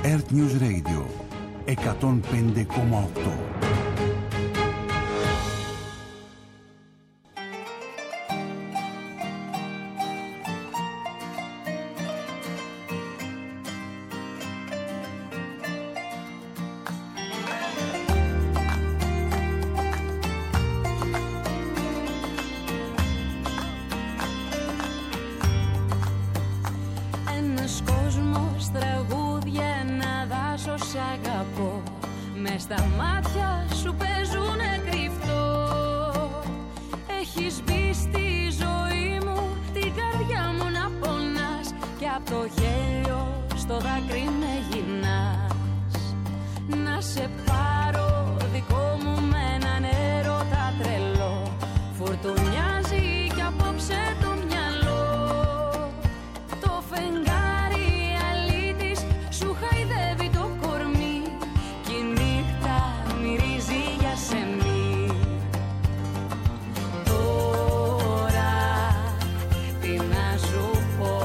Earth News Radio 105,8. Στα μάτια σου παίζουνε κρυφτό. Έχεις μπει στη ζωή μου, την καρδιά μου να πονάς, και απ' το γέλιο στο δάκρυ με γυρνάς. Να σε πάρω δικό μου με έναν έρωτα τρελό, φουρτουνιάζει κι απόψε το μυαλό. Το φεγγάρι αλήτης σου χαϊδεύει το κορμί, κι η νύχτα μυρίζει για σεμί. Τώρα τι να σου πω,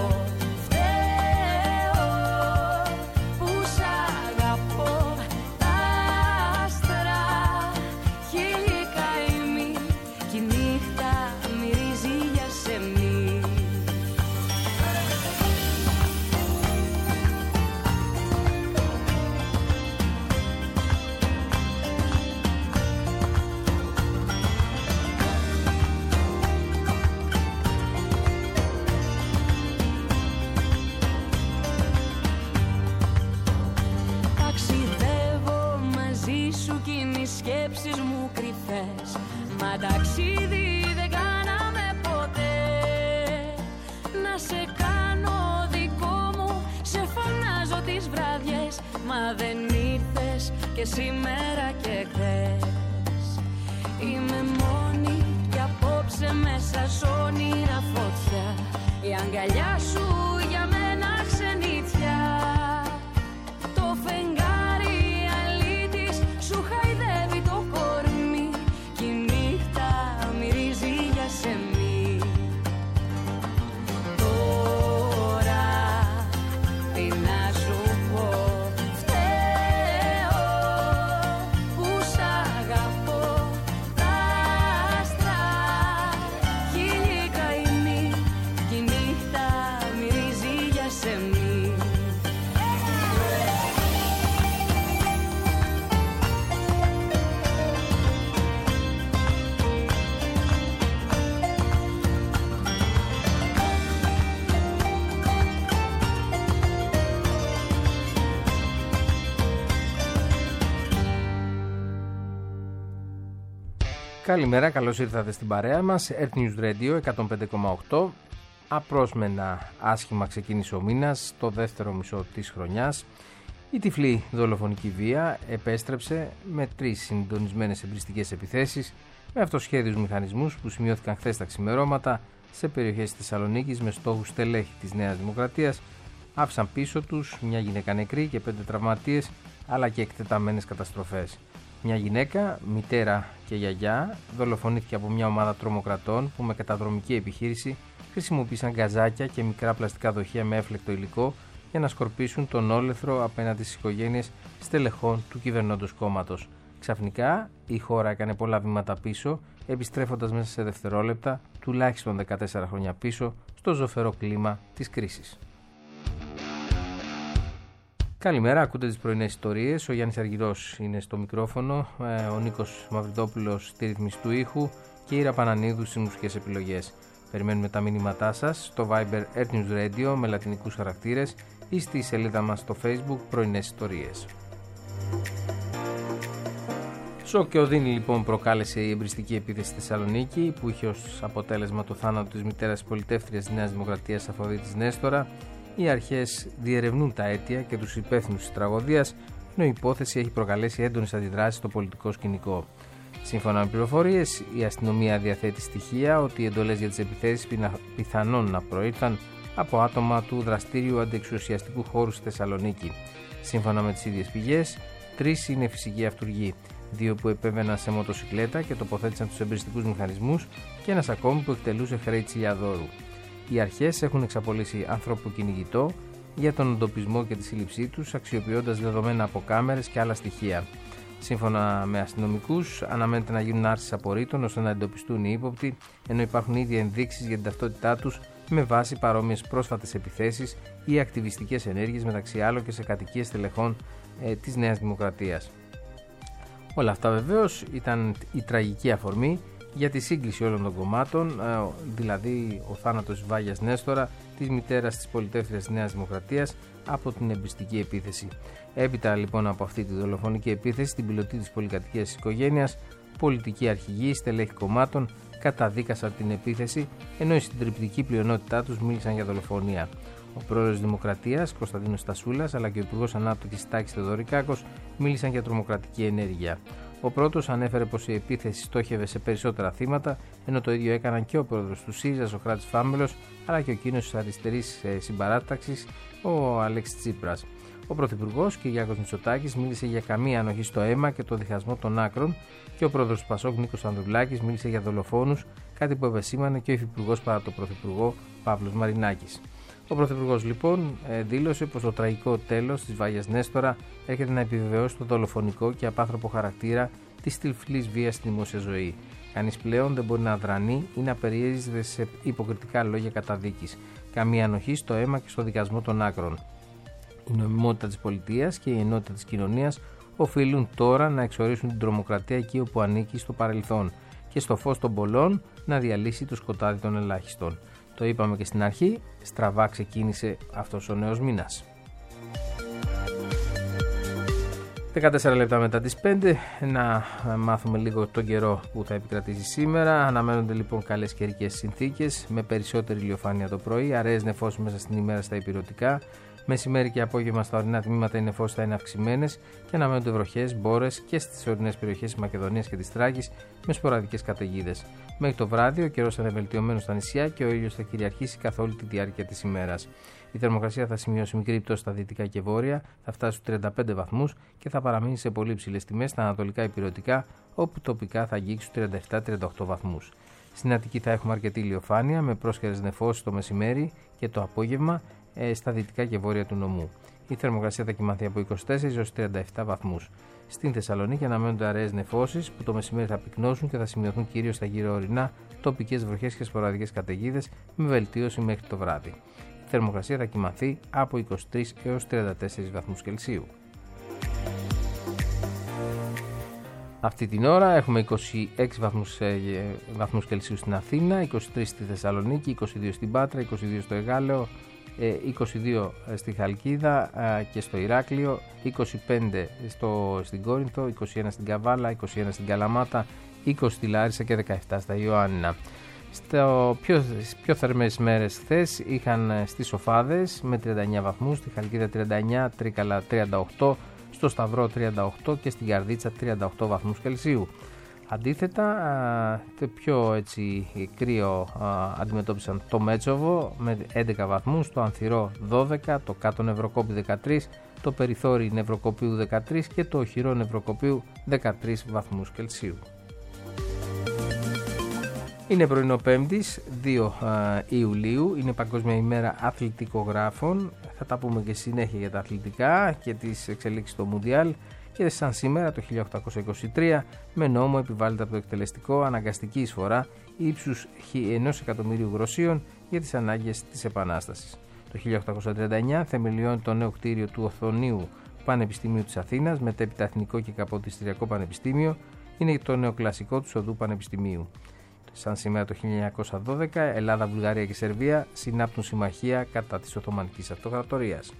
φταίω που σ' αγαπώ. Τα άστρα χίλιοι καημοί, κι η νύχτα μυρίζει για σεμί. Ταξιδεύω μαζί σου κι είναι οι σκέψεις μου κρυφές, μα ταξίδι δεν κάναμε ποτέ. Να σε κάνω δικό μου, σε φωνάζω τις βραδιές, μα δεν ήρθες και σήμερα και χθες. Είμαι μόνη κι απόψε μέσα σ' όνειρα φωτιά, η αγκαλιά σου για μένα ξενιτιά. Το φεγγάρι αλήτης σου χαϊδεύει το κορμί, κι η νύχτα μυρίζει για σεμί. Τώρα τι να σου πω, φταίω που σ' αγαπώ. Τα άστρα χίλιοι καημοί, κι η νύχτα μυρίζει για σεμί. Καλημέρα, καλώς ήρθατε στην παρέα μας. Earth News Radio 105,8. Απρόσμενα άσχημα ξεκίνησε ο μήνας, το δεύτερο μισό της χρονιάς. Η τυφλή δολοφονική βία επέστρεψε με 3 συντονισμένες εμπριστικές επιθέσεις με αυτοσχέδιους μηχανισμούς που σημειώθηκαν χθες τα ξημερώματα σε περιοχές της Θεσσαλονίκης με στόχους στελέχη της Νέας Δημοκρατίας. Άφησαν πίσω τους μια γυναίκα νεκρή και 5 τραυματίες, αλλά και εκτεταμένες καταστροφές. Μια γυναίκα, μητέρα και γιαγιά, δολοφονήθηκε από μια ομάδα τρομοκρατών που με καταδρομική επιχείρηση χρησιμοποίησαν γκαζάκια και μικρά πλαστικά δοχεία με έφλεκτο υλικό για να σκορπίσουν τον όλεθρο απέναντι στις οικογένειες στελεχών του κυβερνώντος κόμματος. Ξαφνικά η χώρα έκανε πολλά βήματα πίσω, επιστρέφοντας μέσα σε δευτερόλεπτα, τουλάχιστον 14 χρόνια πίσω, στο ζωφερό κλίμα της κρίσης. Καλημέρα, ακούτε τις πρωινές ιστορίες. Ο Γιάννης Αργυρός είναι στο μικρόφωνο, ο Νίκος Μαυριδόπουλος στη ρυθμίση του ήχου και η Ήρα Πανανίδου στις μουσικές επιλογές. Περιμένουμε τα μήνυματά σας στο Viber Earth News Radio με λατινικούς χαρακτήρες ή στη σελίδα μας στο Facebook πρωινές ιστορίες. Σοκ και οδύνη λοιπόν προκάλεσε η εμπριστική επίθεση στη Θεσσαλονίκη που είχε ως αποτέλεσμα το θάνατο της μητέρας πολιτεύτριας της Νέας Δημοκρατίας Αφροδίτης Νέστορα. Οι αρχές διερευνούν τα αίτια και τους υπεύθυνους της τραγωδίας, ενώ η υπόθεση έχει προκαλέσει έντονες αντιδράσεις στο πολιτικό σκηνικό. Σύμφωνα με πληροφορίες, η αστυνομία διαθέτει στοιχεία ότι οι εντολές για τις επιθέσεις πιθανόν να προήλθαν από άτομα του δραστήριου αντιεξουσιαστικού χώρου στη Θεσσαλονίκη. Σύμφωνα με τις ίδιες πηγές, 3 είναι φυσικοί αυτουργοί, 2 που επέβαιναν σε μοτοσικλέτα και τοποθέτησαν τους εμπριστικούς μηχανισμούς και ένας ακόμη που εκτελούσε χρέη τσιλιαδόρου. Οι αρχές έχουν εξαπολύσει ανθρώπου κυνηγητό για τον εντοπισμό και τη σύλληψή τους, αξιοποιώντας δεδομένα από κάμερες και άλλα στοιχεία. Σύμφωνα με αστυνομικούς, αναμένεται να γίνουν άρσεις απορρίτων ώστε να εντοπιστούν οι ύποπτοι, ενώ υπάρχουν ήδη ενδείξεις για την ταυτότητά τους με βάση παρόμοιες πρόσφατες επιθέσεις ή ακτιβιστικές ενέργειες, μεταξύ άλλων και σε κατοικίες στελεχών της Νέας Δημοκρατίας. Όλα αυτά βεβαίως ήταν η τραγική αφορμή για τη σύγκληση όλων των κομμάτων, δηλαδή ο θάνατος της Βάγιας Νέστορα, της μητέρας της πολιτεύθυνας της Νέας Δημοκρατίας, από την εμπριστική επίθεση. Έπειτα λοιπόν από αυτή τη δολοφονική επίθεση, την πιλωτή της πολυκατοικίας της οικογένειας, πολιτικοί αρχηγοί, στελέχη κομμάτων καταδίκασαν την επίθεση, ενώ η συντριπτική πλειονότητά τους μίλησαν για δολοφονία. Ο πρόεδρος της Δημοκρατίας, Κωνσταντίνος Στασούλας, αλλά και ο υπουργός Ανάπτυξης Τάκης Θεοδωρικάκος μίλησαν για τρομοκρατική ενέργεια. Ο πρώτος ανέφερε πως η επίθεση στόχευε σε περισσότερα θύματα, ενώ το ίδιο έκαναν και ο πρόεδρος του ΣΥΡΙΖΑ, Σωκράτης Φάμελος, αλλά και ο κίνος της αριστερής συμπαράταξης, ο Αλέξης Τσίπρας. Ο πρωθυπουργός Κυριάκος Μητσοτάκης μίλησε για καμία ανοχή στο αίμα και το διχασμό των άκρων, και ο πρόεδρος του ΠΑΣΟΚ Νίκος Ανδρουλάκης μίλησε για δολοφόνους, κάτι που επεσήμανε και ο υφυπουργός παρά το πρωθυπουργό Παύλος Μαρινάκης. Ο πρωθυπουργός λοιπόν δήλωσε πως το τραγικό τέλος της Βάγιας Νέστορα έρχεται να επιβεβαιώσει το δολοφονικό και απάνθρωπο χαρακτήρα της τυφλής βίας στη δημόσια ζωή. Κανείς πλέον δεν μπορεί να αδρανεί ή να περιέριζεται σε υποκριτικά λόγια καταδίκης. Καμία ανοχή στο αίμα και στο δικασμό των άκρων. Η νομιμότητα της πολιτείας και η ενότητα της κοινωνίας οφείλουν τώρα να εξορίσουν την τρομοκρατία εκεί όπου ανήκει στο παρελθόν και στο φως των πολλών να διαλύσει το σκοτάδι των ελάχιστων. Το είπαμε και στην αρχή, στραβά ξεκίνησε αυτός ο νέος μήνας. 14 λεπτά μετά τις 5, να μάθουμε λίγο τον καιρό που θα επικρατήσει σήμερα. Αναμένονται λοιπόν καλές καιρικές συνθήκες, με περισσότερη ηλιοφάνεια το πρωί, αραιές νεφώσεις μέσα στην ημέρα στα ηπειρωτικά. Μεσημέρι και απόγευμα στα ορεινά τμήματα οι νεφώσεις θα είναι αυξημένες και αναμένονται βροχές, μπόρες και στις ορεινές περιοχές της Μακεδονίας και της Θράκης με σποραδικές καταιγίδες. Μέχρι το βράδυ ο καιρός θα είναι βελτιωμένος στα νησιά και ο ήλιος θα κυριαρχήσει καθ' όλη τη διάρκεια της ημέρας. Η θερμοκρασία θα σημειώσει μικρή πτώση στα δυτικά και βόρεια, θα φτάσει στους 35 βαθμούς και θα παραμείνει σε πολύ υψηλές τιμές στα ανατολικά ηπειρωτικά, όπου τοπικά θα αγγίξει στους 37-38 βαθμούς. Στην Αττική θα έχουμε αρκετή ηλιοφάνεια με πρόσχερες νεφώσεις το μεσημέρι και το απόγευμα στα δυτικά και βόρεια του νομού. Η θερμοκρασία θα κυμανθεί από 24 έως 37 βαθμούς. Στην Θεσσαλονίκη αναμένονται αραιές νεφώσεις που το μεσημέρι θα πυκνώσουν και θα σημειωθούν κυρίως στα γύρω ορεινά τοπικές βροχές και σποραδικές καταιγίδες με βελτίωση μέχρι το βράδυ. Η θερμοκρασία θα κυμανθεί από 23 έως 34 βαθμούς Κελσίου. Αυτή την ώρα έχουμε 26 βαθμούς Κελσίου στην Αθήνα, 23 στη Θεσσαλονίκη, 22 στην Πάτρα, 22 στο Εγάλεο, 22 στη Χαλκίδα και στο Ηράκλειο, 25 στην Κόρινθο, 21 στην Καβάλα, 21 στην Καλαμάτα, 20 στη Λάρισα και 17 στα Ιωάννινα. Στις πιο θερμές μέρες χθες είχαν στις Σοφάδες με 39 βαθμούς, στη Χαλκίδα 39, Τρίκαλα 38, στο Σταυρό 38 και στην Καρδίτσα 38 βαθμούς Κελσίου. Αντίθετα, το πιο κρύο αντιμετώπισαν το Μέτσοβο με 11 βαθμούς, το Ανθυρό 12, το Κάτω Νευροκόπη 13, το Περιθώρι Νευροκοπίου 13 και το Οχυρό Νευροκοπίου 13 βαθμούς Κελσίου. Είναι πρωινό Πέμπτης, 2 Ιουλίου, είναι Παγκόσμια ημέρα αθλητικογράφων. Θα τα πούμε και συνέχεια για τα αθλητικά και τις εξελίξεις στο Μουντιάλ. Και σαν σήμερα το 1823 με νόμο επιβάλλεται από το εκτελεστικό αναγκαστική εισφορά ύψους 1.000.000 γροσίων για τις ανάγκες της Επανάστασης. Το 1839 θεμελιώνει το νέο κτίριο του Οθωνίου Πανεπιστημίου της Αθήνας, μετέπειτα Εθνικό και Καποδιστριακό Πανεπιστήμιο, είναι το νεοκλασικό του Οδού Πανεπιστημίου. Σαν σήμερα το 1912 Ελλάδα, Βουλγαρία και Σερβία συνάπτουν συμμαχία κατά της Οθωμανικής Αυτοκρατορίας.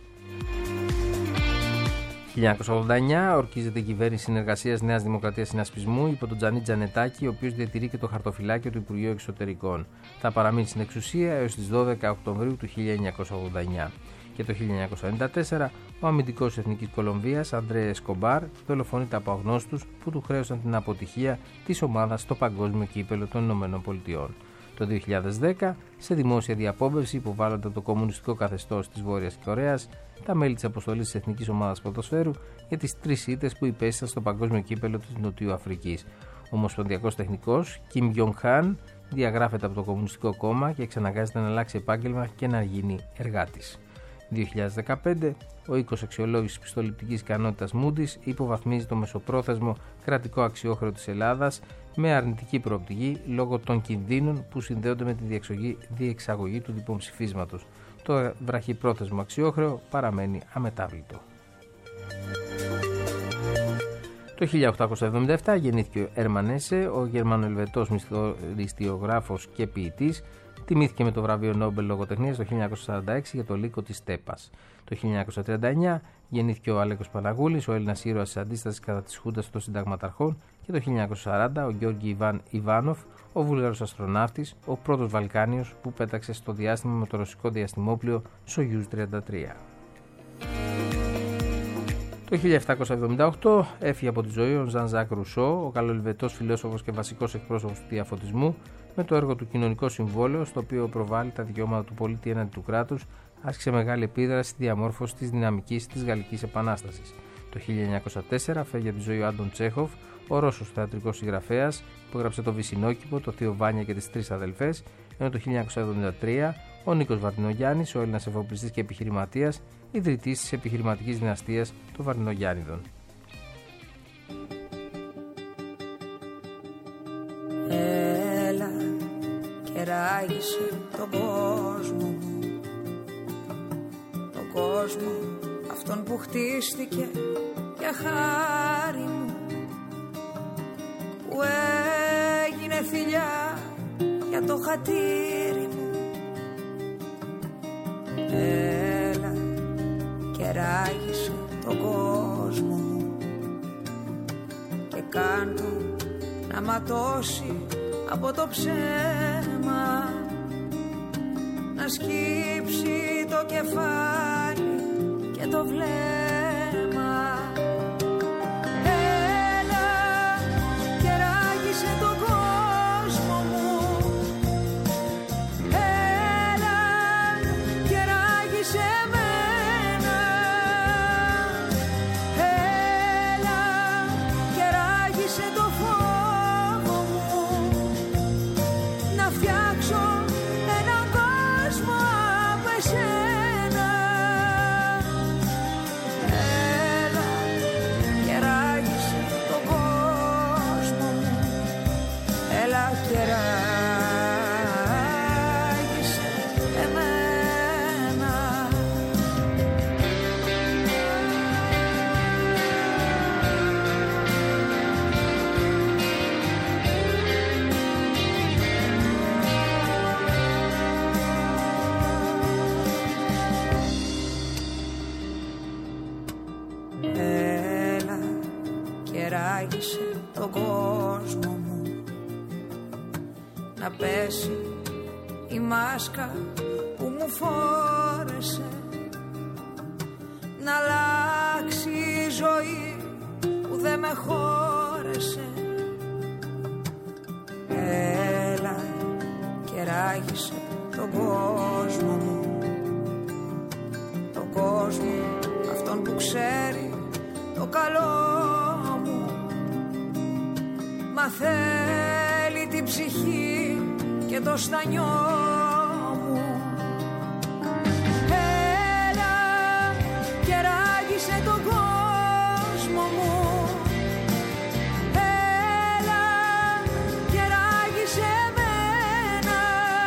1989 ορκίζεται η κυβέρνηση συνεργασίας Νέας Δημοκρατίας Συνασπισμού υπό τον Τζανί Τζανετάκη, ο οποίος διατηρεί και το χαρτοφυλάκιο του Υπουργείου Εξωτερικών. Θα παραμείνει στην εξουσία έως τις 12 Οκτωβρίου του 1989. Και το 1994 ο αμυντικός Εθνικής Κολομβίας Αντρέ Εσκομπάρ δολοφονείται από αγνώστους που του χρέωσαν την αποτυχία της ομάδας στο Παγκόσμιο Κύπελλο των ΗΠΑ. Το 2010, σε δημόσια διαπόμπευση υποβάλλονται από το κομμουνιστικό καθεστώς της Βόρειας Κορέας τα μέλη της αποστολής της Εθνικής Ομάδας Ποδοσφαίρου για τις 3 ήττες που υπέστησαν στο Παγκόσμιο Κύπελλο της Νοτιού Αφρικής. Ο ομοσπονδιακός τεχνικός Κιμ Γιονγκ Χαν διαγράφεται από το Κομμουνιστικό Κόμμα και εξαναγκάζεται να αλλάξει επάγγελμα και να γίνει εργάτης. 2015, ο οίκος αξιολόγησης πιστοληπτικής ικανότητας Moody's υποβαθμίζει το μεσοπρόθεσμο κρατικό αξιόχρεο της Ελλάδας με αρνητική προοπτική λόγω των κινδύνων που συνδέονται με τη διεξαγωγή του δημοψηφίσματος. Το βραχυπρόθεσμο αξιόχρεο παραμένει αμετάβλητο. Το 1877 γεννήθηκε ο Έρμαν Έσε, ο Γερμανοελβετός μυθιστορηστιογράφος και ποιητής. Τιμήθηκε με το βραβείο Νόμπελ Λογοτεχνίας το 1946 για το Λύκο της Στέπας. Το 1939 γεννήθηκε ο Αλέκος Παναγούλης, ο Έλληνας ήρωας της αντίστασης κατά της Χούντας των Συνταγματαρχών, και το 1940 ο Γιώργη Ιβάνοφ, ο Βούλγαρος αστροναύτης, ο πρώτος Βαλκάνιος που πέταξε στο διάστημα με το ρωσικό διαστημόπλοιο Σογιούζ 33. Το 1778 έφυγε από τη ζωή ο Ζαν Ζακ Ρουσό, ο καλοελβετός φιλόσοφος και βασικός εκπρόσωπος του διαφωτισμού, με το έργο του Κοινωνικό Συμβόλαιο, στο οποίο προβάλλει τα δικαιώματα του πολίτη έναντι του κράτους, άσκησε μεγάλη επίδραση στη διαμόρφωση της δυναμικής της Γαλλικής Επανάστασης. Το 1904 φεύγει από τη ζωή ο Άντων Τσέχοφ, ο Ρώσος θεατρικός συγγραφέας που έγραψε το Βυσσινόκηπο, το Θείο Βάνια και τις Τρεις Αδελφές, ενώ το 1973 ο Νίκος Βαρδινογιάννης, ο Έλληνας εφοπλιστής και επιχειρηματίας, ιδρυτής της επιχειρηματικής δυναστείας των Βαρδινογιάννηδων. Έλα και ράγισε τον κόσμο μου, τον κόσμο αυτόν που χτίστηκε για χάρη μου, που έγινε θηλιά για το χατήρι μου. Έλα και ράγισε τον κόσμο μου και κάντο να ματώσει από το ψέμα, να σκύψει το κεφάλι και το βλέμμα. Έλα και ράγισε τον κόσμο μου, έλα και ράγισε εμένα, έλα και ράγισε το φόβο μου, να φτιάξω έναν κόσμο από εσένα. Έλα και ράγισε τον κόσμο μου, έλα και ράγισε εμένα. Έλα και ράγισε τον κόσμο μου, να πέσει η μάσκα που μου φόρεσε, να αλλάξει η ζωή που δεν με χώρεσε. Έλα και ράγισε τον κόσμο μου, τον κόσμο αυτόν που ξέρει το καλό μου, μα θέλει την ψυχή και το στανιό μου. Έλα και ράγισε τον κόσμο μου, έλα και ράγισε εμένα,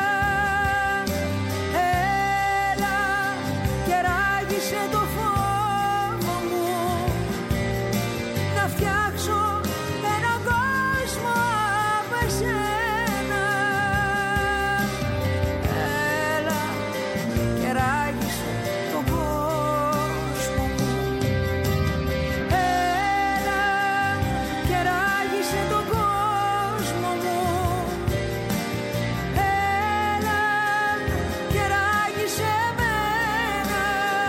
έλα και ράγισε το φόβο μου, να φτιάξω έναν κόσμο από εσένα. Έλα και ράγισε τον κόσμο μου, έλα και ράγισε τον κόσμο μου, έλα και ράγισε εμένα,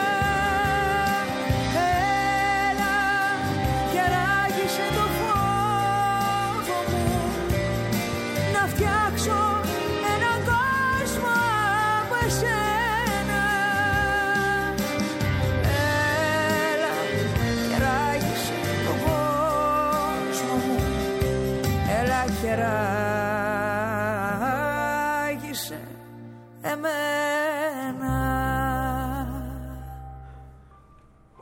έλα και ράγισε το φόβο μου, να φτιάξω έναν κόσμο από εσένα. Έλα και ράγισε τον κόσμο μου, έλα και ράγισε εμένα.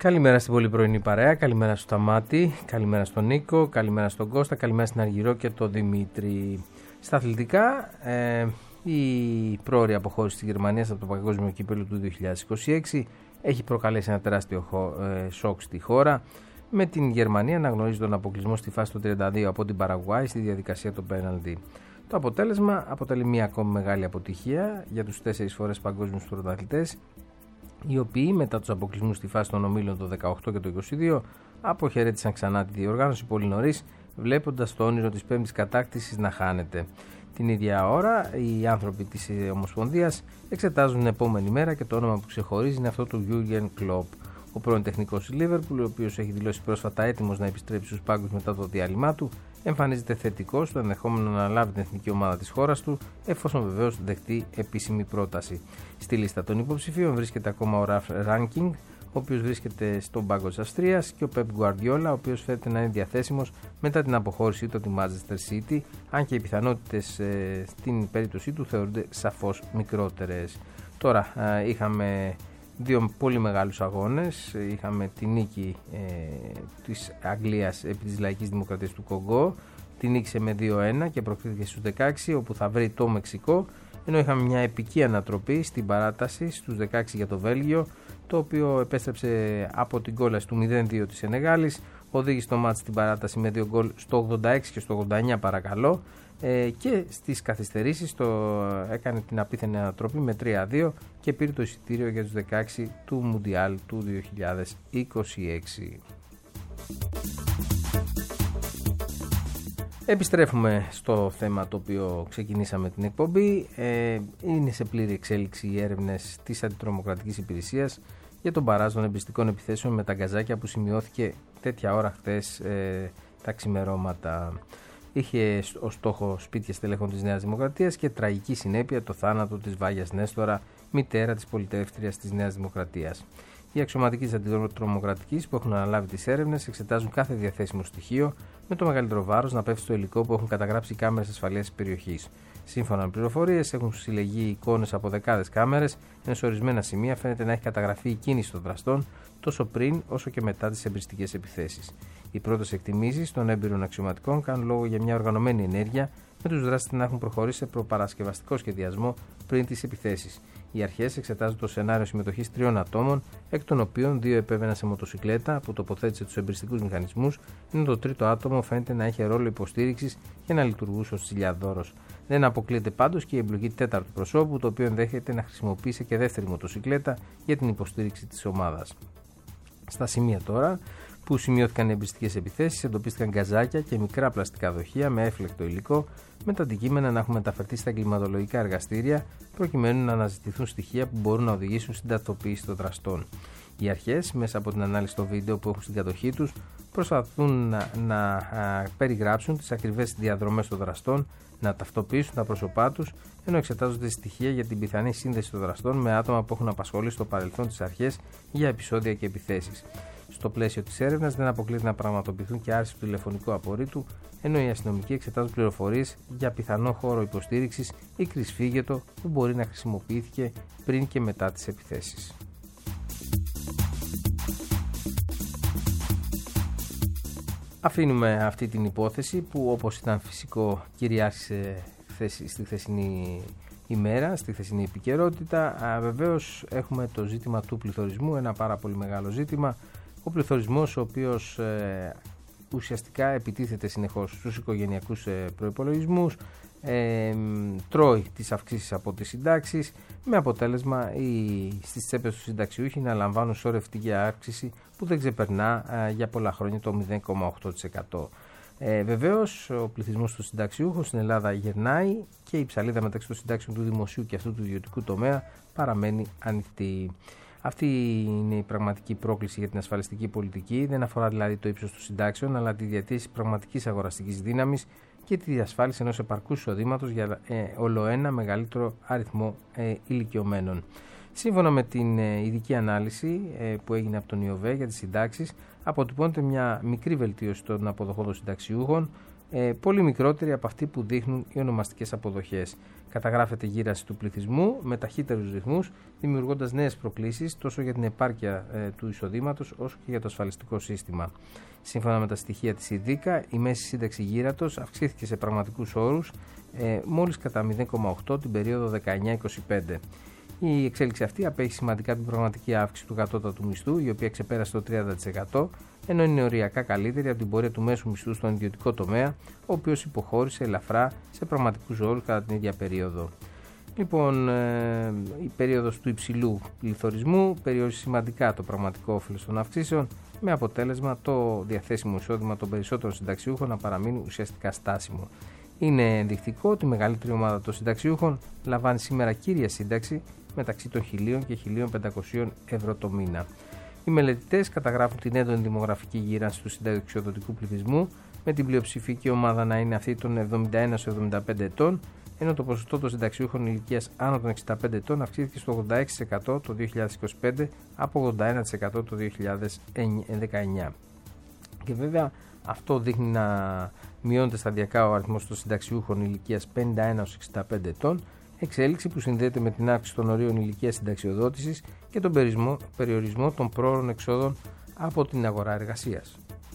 Καλημέρα στην πολύ πρωινή παρέα, καλημέρα στο Σταμάτη, καλημέρα στον Νίκο, καλημέρα στον Κώστα, καλημέρα στην Αργυρό και τον Δημήτρη. Στα αθλητικά, η πρόωρη αποχώρηση της Γερμανίας από το Παγκόσμιο Κύπελλο του 2026 έχει προκαλέσει ένα τεράστιο σοκ στη χώρα, με την Γερμανία να γνωρίζει τον αποκλεισμό στη φάση του 32 από την Παραγουάη στη διαδικασία του πέναλτι. Το αποτέλεσμα αποτελεί μια ακόμη μεγάλη αποτυχία για τους 4 φορές παγκόσμιους πρωταθλητές, οι οποίοι μετά τους αποκλεισμούς στη φάση των ομίλων το 18 και το 22 αποχαιρέτησαν ξανά τη διοργάνωση πολύ νωρίς, βλέποντας το όνειρο της πέμπτης κατάκτησης να χάνεται. Την ίδια ώρα οι άνθρωποι της Ομοσπονδίας εξετάζουν την επόμενη μέρα και το όνομα που ξεχωρίζει είναι αυτό του Jürgen Klopp. Ο πρώην τεχνικός της Liverpool, ο οποίος έχει δηλώσει πρόσφατα έτοιμος να επιστρέψει στους πάγκους μετά το διάλειμμά του, εμφανίζεται θετικός στο ενδεχόμενο να αναλάβει την εθνική ομάδα της χώρας του, εφόσον βεβαίως δεχτεί επίσημη πρόταση. Στη λίστα των υποψηφίων βρίσκεται ακόμα ο Ralf Rangnick, ο οποίος βρίσκεται στον πάγκο της Αυστρίας, και ο Pep Guardiola, ο οποίος φαίνεται να είναι διαθέσιμος μετά την αποχώρησή του από τη Manchester City, αν και οι πιθανότητες στην περίπτωσή του θεωρούνται σαφώς μικρότερες. Τώρα είχαμε δύο πολύ μεγάλους αγώνες. Είχαμε τη νίκη της Αγγλίας επί της Λαϊκής Δημοκρατίας του Κονγκό. Τη νίκησε με 2-1 και προκρίθηκε στους 16, όπου θα βρει το Μεξικό. Ενώ είχαμε μια επική ανατροπή στην παράταση στους 16 για το Βέλγιο, το οποίο επέστρεψε από την κόλαση του 0-2 της Σενεγάλης. Οδήγησε το μάτς στην παράταση με 2 γκολ στο 86 και στο 89 παρακαλώ. Και στις καθυστερήσεις έκανε την απίθανη ανατροπή με 3-2 και πήρε το εισιτήριο για τους 16 του Μουντιάλ του 2026. Επιστρέφουμε στο θέμα το οποίο ξεκινήσαμε την εκπομπή. Είναι σε πλήρη εξέλιξη οι έρευνες της Αντιτρομοκρατικής Υπηρεσίας για τον παράζ των εμπριστικών επιθέσεων με τα γκαζάκια που σημειώθηκε τέτοια ώρα χθες τα ξημερώματα. Είχε ως στόχο σπίτια στελέχων της Νέας Δημοκρατίας και τραγική συνέπεια το θάνατο της Βάγιας Νέστορα, μητέρα της πολιτεύτριας της Νέας Δημοκρατίας. Οι αξιωματικοί της Αντιτρομοκρατικής που έχουν αναλάβει τις έρευνες εξετάζουν κάθε διαθέσιμο στοιχείο, με το μεγαλύτερο βάρος να πέφτει στο υλικό που έχουν καταγράψει οι κάμερες ασφαλείας της περιοχής. Σύμφωνα με πληροφορίες, έχουν συλλεγεί εικόνες από δεκάδες κάμερες, ενώ σε ορισμένα σημεία φαίνεται να έχει καταγραφεί η κίνηση των δραστών τόσο πριν όσο και μετά τις εμπριστικές επιθέσεις. Οι πρώτες εκτιμήσεις των έμπειρων αξιωματικών κάνουν λόγο για μια οργανωμένη ενέργεια, με τους δράστες να έχουν προχωρήσει σε προπαρασκευαστικό σχεδιασμό πριν τις επιθέσεις. Οι αρχές εξετάζουν το σενάριο συμμετοχής 3 ατόμων, εκ των οποίων 2 επέβαιναν σε μοτοσυκλέτα που τοποθέτησε τους εμπριστικούς μηχανισμούς, ενώ το τρίτο άτομο φαίνεται να είχε ρόλο υποστήριξης και να λειτουργούσε ως τσιλιαδόρος. Δεν αποκλείεται πάντως και η εμπλοκή τέταρτου προσώπου, το οποίο ενδέχεται να χρησιμοποιήσει και δεύτερη μοτοσυκλέτα για την υποστήριξη της ομάδας. Στα σημεία τώρα που σημειώθηκαν οι εμπριστικές επιθέσεις, εντοπίστηκαν γκαζάκια και μικρά πλαστικά δοχεία με έφλεκτο υλικό, με τα αντικείμενα να έχουν μεταφερθεί στα εγκληματολογικά εργαστήρια, προκειμένου να αναζητηθούν στοιχεία που μπορούν να οδηγήσουν στην ταυτοποίηση των δραστών. Οι αρχές, μέσα από την ανάλυση των βίντεο που έχουν στην κατοχή τους, προσπαθούν να περιγράψουν τις ακριβές διαδρομές των δραστών, να ταυτοποιήσουν τα πρόσωπά τους, ενώ εξετάζονται στοιχεία για την πιθανή σύνδεση των δραστών με άτομα που έχουν απασχολήσει στο παρελθόν τις αρχές για επεισόδια και επιθέσεις. Στο πλαίσιο της έρευνας δεν αποκλείεται να πραγματοποιηθούν και άρση του τηλεφωνικού απορρίτου, ενώ οι αστυνομικοί εξετάζουν πληροφορίες για πιθανό χώρο υποστήριξης ή κρυσφύγετο που μπορεί να χρησιμοποιήθηκε πριν και μετά τις επιθέσεις. Αφήνουμε αυτή την υπόθεση που, όπως ήταν φυσικό, κυριάρχησε στη χθεσινή ημέρα, στη χθεσινή επικαιρότητα. Βεβαίως έχουμε το ζήτημα του πληθωρισμού, ένα πάρα πολύ μεγάλο ζήτημα. Ο πληθωρισμός, ο οποίος ουσιαστικά επιτίθεται συνεχώς στους οικογενειακούς προϋπολογισμούς, τρώει τις αυξήσεις από τις συντάξεις, με αποτέλεσμα στις τσέπες του συνταξιούχοι να λαμβάνουν σωρευτική αύξηση που δεν ξεπερνά για πολλά χρόνια το 0,8%. Βεβαίως, ο πληθυσμός του συνταξιούχου στην Ελλάδα γερνάει και η ψαλίδα μεταξύ των συντάξεων του δημοσίου και αυτού του ιδιωτικού τομέα παραμένει ανοιχτή. Αυτή είναι η πραγματική πρόκληση για την ασφαλιστική πολιτική. Δεν αφορά δηλαδή το ύψος των συντάξεων, αλλά τη διατήρηση πραγματικής αγοραστικής δύναμης και τη διασφάλιση ενός επαρκούς εισοδήματος για ολοένα μεγαλύτερο αριθμό ηλικιωμένων. Σύμφωνα με την ειδική ανάλυση που έγινε από τον ΙΟΒΕ για τις συντάξεις, αποτυπώνεται μια μικρή βελτίωση των αποδοχών των συνταξιούχων, πολύ μικρότερη από αυτή που δείχνουν οι ονομαστικές αποδοχές. Καταγράφεται γύρανση του πληθυσμού με ταχύτερους ρυθμούς, δημιουργώντας νέες προκλήσεις τόσο για την επάρκεια του εισοδήματος όσο και για το ασφαλιστικό σύστημα. Σύμφωνα με τα στοιχεία της ΙΔΙΚΑ, η μέση σύνταξη γύρατος αυξήθηκε σε πραγματικούς όρους μόλις κατά 0,8 την περίοδο 19-25. Η εξέλιξη αυτή απέχει σημαντικά την πραγματική αύξηση του κατώτατου μισθού, η οποία ξεπέρασε το 30%, ενώ είναι οριακά καλύτερη από την πορεία του μέσου μισθού στον ιδιωτικό τομέα, ο οποίος υποχώρησε ελαφρά σε πραγματικούς όρους κατά την ίδια περίοδο. Λοιπόν, η περίοδος του υψηλού πληθωρισμού περιόρισε σημαντικά το πραγματικό όφελος των αυξήσεων, με αποτέλεσμα το διαθέσιμο εισόδημα των περισσότερων συνταξιούχων να παραμείνει ουσιαστικά στάσιμο. Είναι ενδεικτικό ότι η μεγαλύτερη ομάδα των συνταξιούχων λαμβάνει σήμερα κύρια σύνταξη μεταξύ των 1.000 και 1.500 ευρώ το μήνα. Οι μελετητές καταγράφουν την έντονη δημογραφική γύρανση του συνταξιοδοτικού πληθυσμού, με την πλειοψηφική ομάδα να είναι αυτή των 71-75 ετών, ενώ το ποσοστό των συνταξιούχων ηλικίας άνω των 65 ετών αυξήθηκε στο 86% το 2025 από 81% το 2019. Και βέβαια αυτό δείχνει να μειώνεται σταδιακά ο αριθμός των συνταξιούχων ηλικίας 51-65 ετών, εξέλιξη που συνδέεται με την αύξηση των ορίων ηλικίας συνταξιοδότησης και τον περιορισμό των πρόωρων εξόδων από την αγορά εργασίας.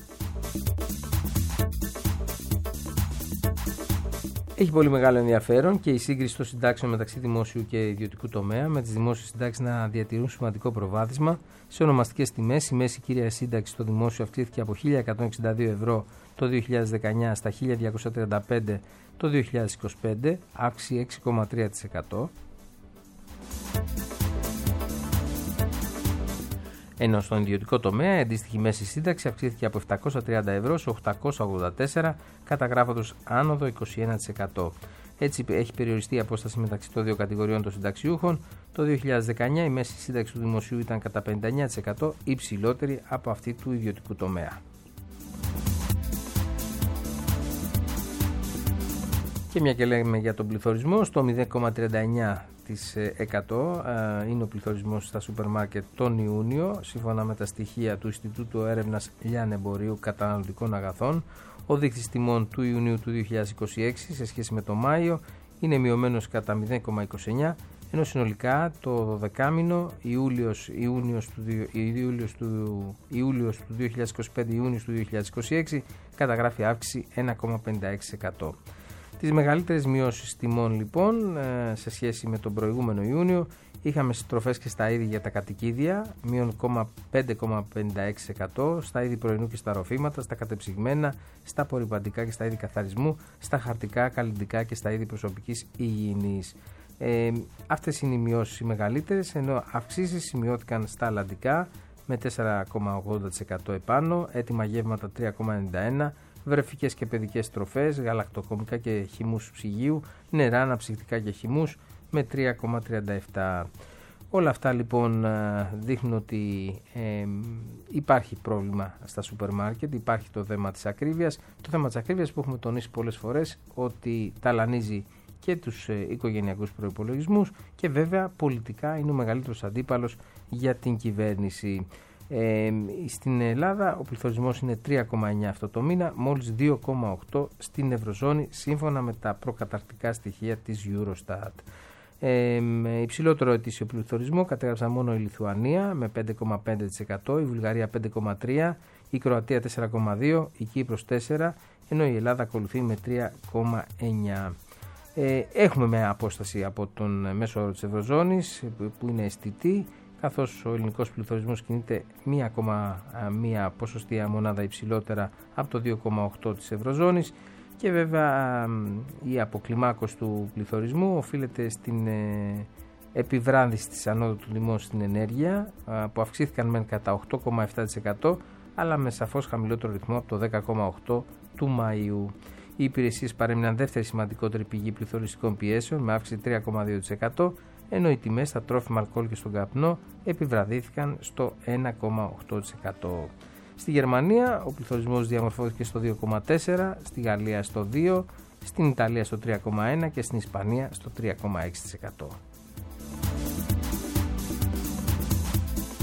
Έχει πολύ μεγάλο ενδιαφέρον και η σύγκριση των συντάξεων μεταξύ δημόσιου και ιδιωτικού τομέα, με τις δημόσιες συντάξεις να διατηρούν σημαντικό προβάδισμα. Σε ονομαστικές τιμές, η μέση κύρια σύνταξη στο δημόσιο αυξήθηκε από 1.162 ευρώ το 2019 στα 1.235 το 2025, αύξηση 6,3%. Ενώ στον ιδιωτικό τομέα η αντίστοιχη μέση σύνταξη αυξήθηκε από 730 ευρώ σε 884, καταγράφοντας άνοδο 21%. Έτσι έχει περιοριστεί η απόσταση μεταξύ των δύο κατηγοριών των συνταξιούχων. Το 2019 η μέση σύνταξη του δημοσίου ήταν κατά 59% υψηλότερη από αυτή του ιδιωτικού τομέα. Και μια και λέμε για τον πληθωρισμό, στο 0,39% είναι ο πληθωρισμός στα σούπερ μάρκετ τον Ιούνιο, σύμφωνα με τα στοιχεία του Ινστιτούτου Έρευνας Λιανεμπορίου Καταναλωτικών Αγαθών. Ο δείκτης τιμών του Ιουνίου του 2026 σε σχέση με το Μάιο είναι μειωμένος κατά 0,29, ενώ συνολικά το 12μηνο Ιούλιος του 2025 Ιούνιος του 2026 καταγράφει αύξηση 1,56%. Τις μεγαλύτερες μειώσεις τιμών λοιπόν σε σχέση με τον προηγούμενο Ιούνιο είχαμε στις τροφές και στα είδη για τα κατοικίδια, μείον 5,56%, στα είδη πρωινού και στα ροφήματα, στα κατεψυγμένα, στα απορρυπαντικά και στα είδη καθαρισμού, στα χαρτικά, καλλυντικά και στα είδη προσωπικής υγιεινής. Αυτές είναι οι μειώσεις οι μεγαλύτερες, ενώ αυξήσεις σημειώθηκαν στα αλλαντικά με 4,80% επάνω, έτοιμα γεύματα 3,91%, βρεφικές και παιδικές τροφές, γαλακτοκομικά και χυμούς ψυγείου, νερά, αναψυκτικά και χυμούς με 3,37%. Όλα αυτά λοιπόν δείχνουν ότι υπάρχει πρόβλημα στα σούπερ μάρκετ, υπάρχει το θέμα της ακρίβειας. Το θέμα της ακρίβειας που έχουμε τονίσει πολλές φορές ότι ταλανίζει και τους οικογενειακούς προϋπολογισμούς και βέβαια πολιτικά είναι ο μεγαλύτερος αντίπαλος για την κυβέρνηση. Στην Ελλάδα ο πληθωρισμός είναι 3,9 αυτό το μήνα, μόλις 2,8 στην Ευρωζώνη σύμφωνα με τα προκαταρκτικά στοιχεία της Eurostat. Υψηλότερο ετήσιο πληθωρισμό κατέγραψαν μόνο η Λιθουανία με 5,5%, η Βουλγαρία 5,3%, η Κροατία 4,2%, η Κύπρος 4%, ενώ η Ελλάδα ακολουθεί με 3,9%. Έχουμε μια απόσταση από τον μέσο όρο της Ευρωζώνης που είναι αισθητή, καθώς ο ελληνικός πληθωρισμός κινείται μία ποσοστία μονάδα υψηλότερα από το 2,8 της Ευρωζώνης και βέβαια η αποκλιμάκωση του πληθωρισμού οφείλεται στην επιβράδυση της ανόδου του τιμών στην ενέργεια που αυξήθηκαν μεν κατά 8,7% αλλά με σαφώς χαμηλότερο ρυθμό από το 10,8% του Μαΐου. Οι υπηρεσίες παρέμειναν δεύτερη σημαντικότερη πηγή πληθωριστικών πιέσεων με αύξηση 3,2%, ενώ οι τιμές στα τρόφιμα, αλκοόλ και στον καπνό επιβραδύθηκαν στο 1,8%. Στη Γερμανία ο πληθωρισμός διαμορφώθηκε στο 2,4%, στη Γαλλία στο 2%, στην Ιταλία στο 3,1% και στην Ισπανία στο 3,6%.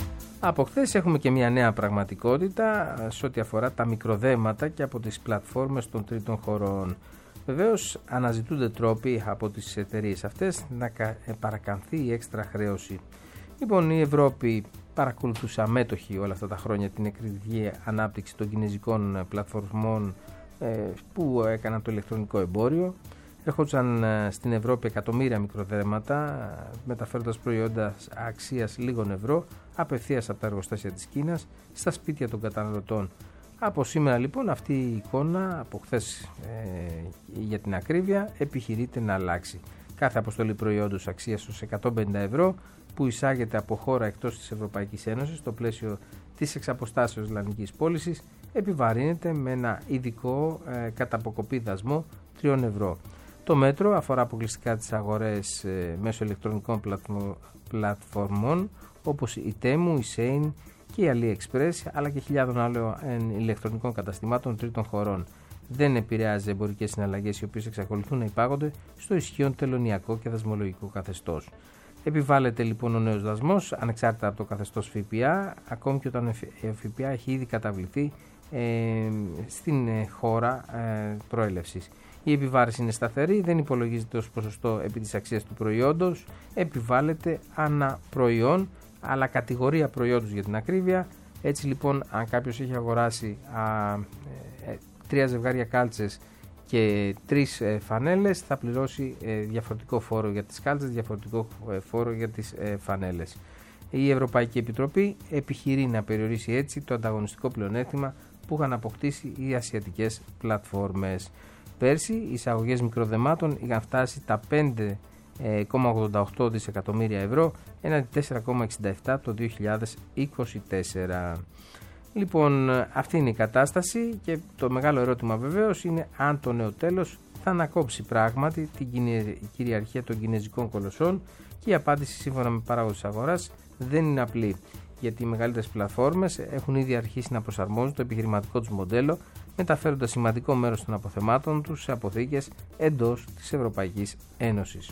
Από χθες έχουμε και μια νέα πραγματικότητα σε ό,τι αφορά τα μικροδέματα και από τις πλατφόρμες των τρίτων χωρών. Βεβαίως αναζητούνται τρόποι από τις εταιρείες αυτές να παρακαμφθεί η έξτρα χρέωση. Λοιπόν, η Ευρώπη παρακολουθούσε αμέτωχη όλα αυτά τα χρόνια την εκρηκτική ανάπτυξη των κινέζικων πλατφορμών που έκαναν το ηλεκτρονικό εμπόριο. Έρχονταν στην Ευρώπη εκατομμύρια μικροδέματα, μεταφέροντας προϊόντα αξίας λίγων ευρώ απευθείας από τα εργοστάσια της Κίνας στα σπίτια των καταναλωτών. Από σήμερα λοιπόν αυτή η εικόνα, από χθες για την ακρίβεια, επιχειρείται να αλλάξει. Κάθε αποστολή προϊόντος αξίας ως 150 ευρώ που εισάγεται από χώρα εκτός της Ευρωπαϊκής Ένωσης στο πλαίσιο της εξαποστάσεως λανικής πώλησης επιβαρύνεται με ένα ειδικό καταποκοπή δασμό 3 ευρώ. Το μέτρο αφορά αποκλειστικά τις αγορές μέσω ηλεκτρονικών πλατφορμών όπως η Temu, η Shein και η AliExpress, αλλά και χιλιάδων άλλων ηλεκτρονικών καταστημάτων τρίτων χωρών. Δεν επηρεάζει εμπορικές συναλλαγές οι οποίες εξακολουθούν να υπάγονται στο ισχύον τελωνειακό και δασμολογικό καθεστώς. Επιβάλλεται λοιπόν ο νέος δασμός ανεξάρτητα από το καθεστώς ΦΠΑ, ακόμη και όταν ο ΦΠΑ έχει ήδη καταβληθεί στην χώρα προέλευσης. Η επιβάρηση είναι σταθερή, δεν υπολογίζεται ως ποσοστό επί της αξίας του προϊόντος, επιβάλλεται ανά προϊόν, αλλά κατηγορία προϊόντος για την ακρίβεια. Έτσι λοιπόν, αν κάποιος έχει αγοράσει 3 ζευγάρια κάλτσες και 3 φανέλες, θα πληρώσει διαφορετικό φόρο για τις κάλτσες, διαφορετικό φόρο για τις φανέλες. Η Ευρωπαϊκή Επιτροπή επιχειρεί να περιορίσει έτσι το ανταγωνιστικό πλεονέκτημα που είχαν αποκτήσει οι ασιατικές πλατφόρμες. Πέρσι οι εισαγωγές μικροδεμάτων είχαν φτάσει τα 5,88 δισεκατομμύρια ευρώ έναντι 4,67 το 2024. Λοιπόν, αυτή είναι η κατάσταση και το μεγάλο ερώτημα βεβαίως είναι αν το νέο τέλος θα ανακόψει πράγματι την κυριαρχία των κινέζικων κολοσσών, και η απάντηση σύμφωνα με παράγοντες της αγοράς δεν είναι απλή, γιατί οι μεγαλύτερες πλατφόρμες έχουν ήδη αρχίσει να προσαρμόζουν το επιχειρηματικό τους μοντέλο, μεταφέροντας σημαντικό μέρος των αποθεμάτων τους σε αποθήκες εντός της Ευρωπαϊκής Ένωσης.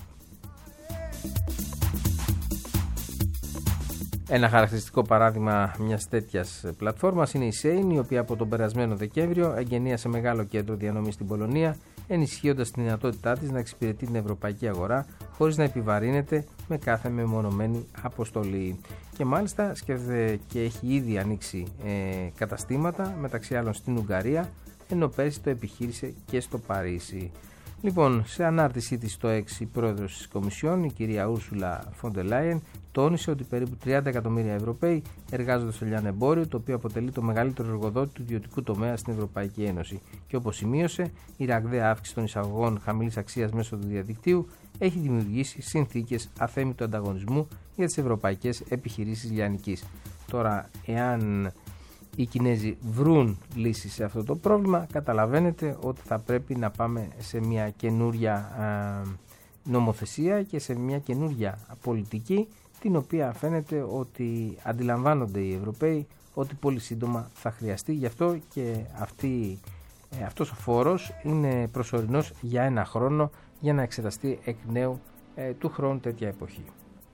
Ένα χαρακτηριστικό παράδειγμα μιας τέτοιας πλατφόρμας είναι η Shein, η οποία από τον περασμένο Δεκέμβριο εγγενίασε μεγάλο κέντρο διανομής στην Πολωνία, ενισχύοντας τη δυνατότητά της να εξυπηρετεί την ευρωπαϊκή αγορά χωρίς να επιβαρύνεται με κάθε μεμονωμένη αποστολή. Και μάλιστα σκέφτεται και έχει ήδη ανοίξει καταστήματα, μεταξύ άλλων στην Ουγγαρία, ενώ πέρσι το επιχείρησε και στο Παρίσι. Λοιπόν, σε ανάρτησή της στο 6, η πρόεδρος της Κομισιόν, η κυρία Ούρσουλα Φον ντερ Λάιεν, τόνισε ότι περίπου 30 εκατομμύρια Ευρωπαίοι εργάζονται στο λιανεμπόριο, το οποίο αποτελεί το μεγαλύτερο εργοδότη του ιδιωτικού τομέα στην Ευρωπαϊκή Ένωση. Και όπως σημείωσε, η ραγδαία αύξηση των εισαγωγών χαμηλής αξίας μέσω του διαδικτύου έχει δημιουργήσει συνθήκες αθέμητου ανταγωνισμού για τις ευρωπαϊκές επιχειρήσεις λιανικής. Τώρα, εάν οι Κινέζοι βρουν λύσεις σε αυτό το πρόβλημα, καταλαβαίνετε ότι θα πρέπει να πάμε σε μια καινούρια νομοθεσία και σε μια καινούρια πολιτική, την οποία φαίνεται ότι αντιλαμβάνονται οι Ευρωπαίοι ότι πολύ σύντομα θα χρειαστεί. Γι' αυτό και αυτός ο φόρος είναι προσωρινός για 1 χρόνο, για να εξεταστεί εκ νέου του χρόνου τέτοια εποχή.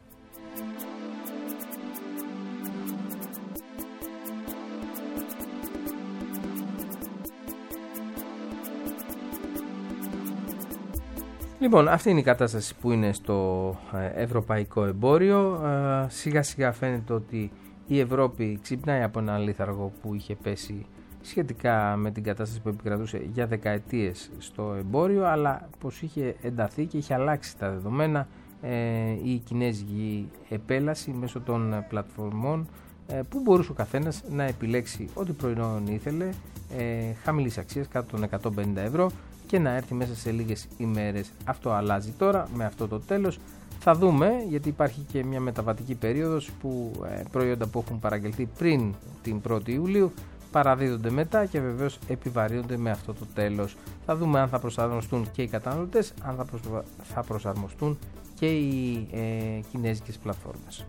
Λοιπόν, αυτή είναι η κατάσταση που είναι στο ευρωπαϊκό εμπόριο. Σιγά σιγά φαίνεται ότι η Ευρώπη ξυπνάει από ένα λίθαργο που είχε πέσει σχετικά με την κατάσταση που επικρατούσε για δεκαετίες στο εμπόριο, αλλά πως είχε ενταθεί και είχε αλλάξει τα δεδομένα η κινέζικη επέλαση μέσω των πλατφορμών, που μπορούσε ο καθένας να επιλέξει ό,τι προϊόν ήθελε χαμηλής αξίας, κάτω των 150 ευρώ, και να έρθει μέσα σε λίγες ημέρες. Αυτό αλλάζει τώρα με αυτό το τέλος. Θα δούμε, γιατί υπάρχει και μια μεταβατική περίοδος που προϊόντα που έχουν παραγγελθεί πριν την 1η Ιουλίου παραδίδονται μετά και βεβαίως επιβαρύνονται με αυτό το τέλος. Θα δούμε αν θα προσαρμοστούν και οι καταναλωτές, αν θα προσαρμοστούν και οι κινέζικες πλατφόρμες.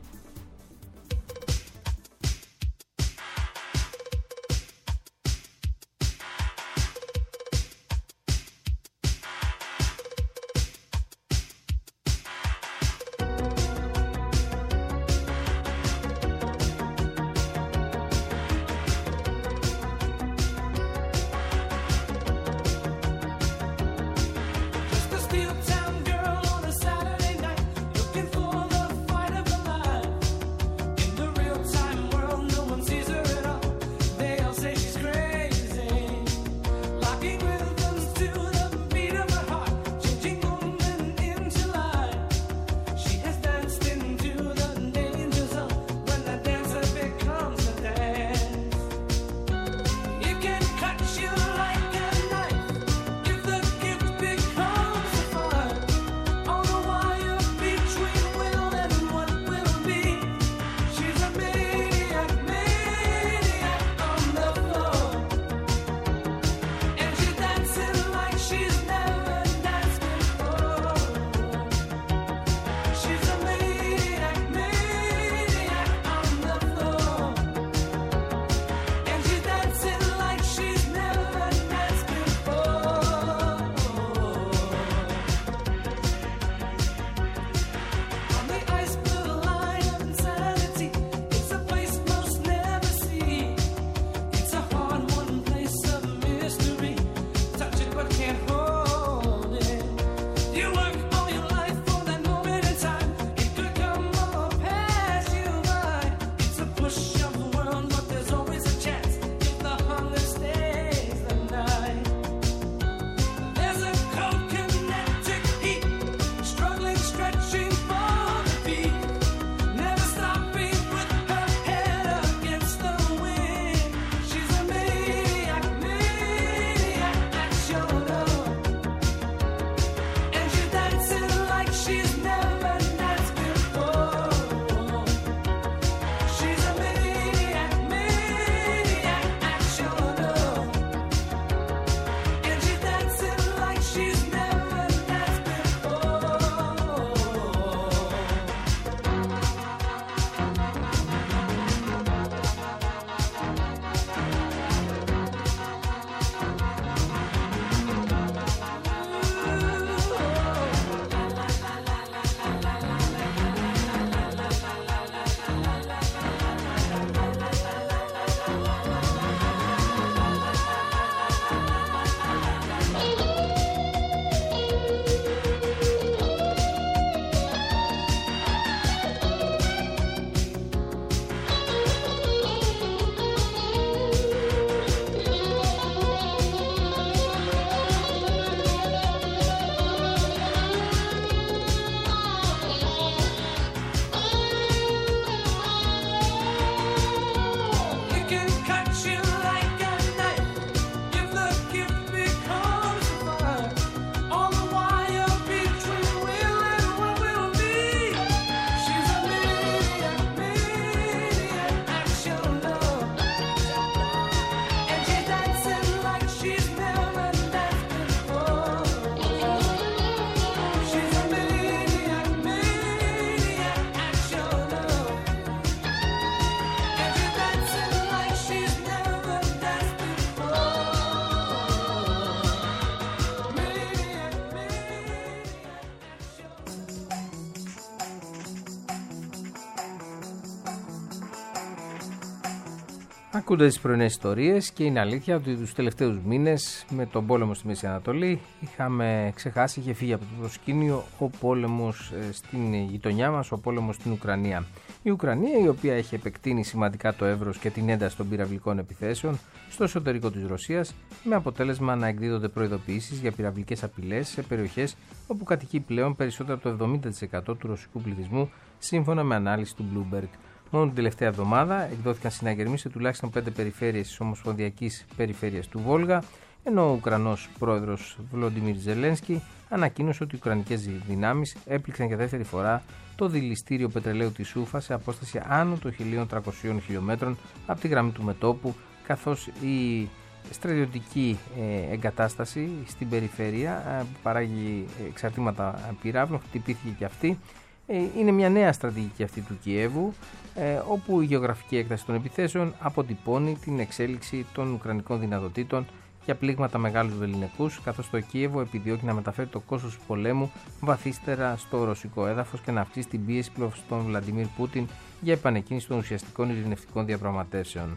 Ακούτε τις πρωινές ιστορίες και είναι αλήθεια ότι τους τελευταίους μήνες με τον πόλεμο στη Μέση Ανατολή είχαμε ξεχάσει, είχε φύγει από το προσκήνιο ο πόλεμος στην γειτονιά μας, ο πόλεμος στην Ουκρανία. Η Ουκρανία, η οποία έχει επεκτείνει σημαντικά το εύρος και την ένταση των πυραυλικών επιθέσεων στο εσωτερικό της Ρωσίας, με αποτέλεσμα να εκδίδονται προειδοποιήσεις για πυραυλικές απειλές σε περιοχές όπου κατοικεί πλέον περισσότερο από το 70% του ρωσικού πληθυσμού, σύμφωνα με ανάλυση του Bloomberg. Μόνο την τελευταία εβδομάδα εκδόθηκαν συναγερμοί σε τουλάχιστον 5 περιφέρειες της Ομοσπονδιακής Περιφέρειας του Βόλγα, ενώ ο Ουκρανός πρόεδρος Βολοντιμίρ Ζελένσκι ανακοίνωσε ότι οι Ουκρανικές δυνάμεις έπληξαν για δεύτερη φορά το δηληστήριο πετρελαίου της Ούφα σε απόσταση άνω των 1.300 χιλιόμετρων από τη γραμμή του μετώπου, καθώς η στρατιωτική εγκατάσταση στην περιφέρεια που παράγει εξαρτήματα πυράβλων χτυπήθηκε και αυτή. Είναι μια νέα στρατηγική αυτή του Κιέβου, όπου η γεωγραφική έκταση των επιθέσεων αποτυπώνει την εξέλιξη των ουκρανικών δυνατοτήτων για πλήγματα μεγάλους βεληνικούς, καθώς το Κίεβο επιδιώκει να μεταφέρει το κόστος του πολέμου βαθύτερα στο ρωσικό έδαφος και να αυξήσει την πίεση προς τον Βλαντιμίρ Πούτιν για επανεκκίνηση των ουσιαστικών ειρηνευτικών διαπραγματεύσεων.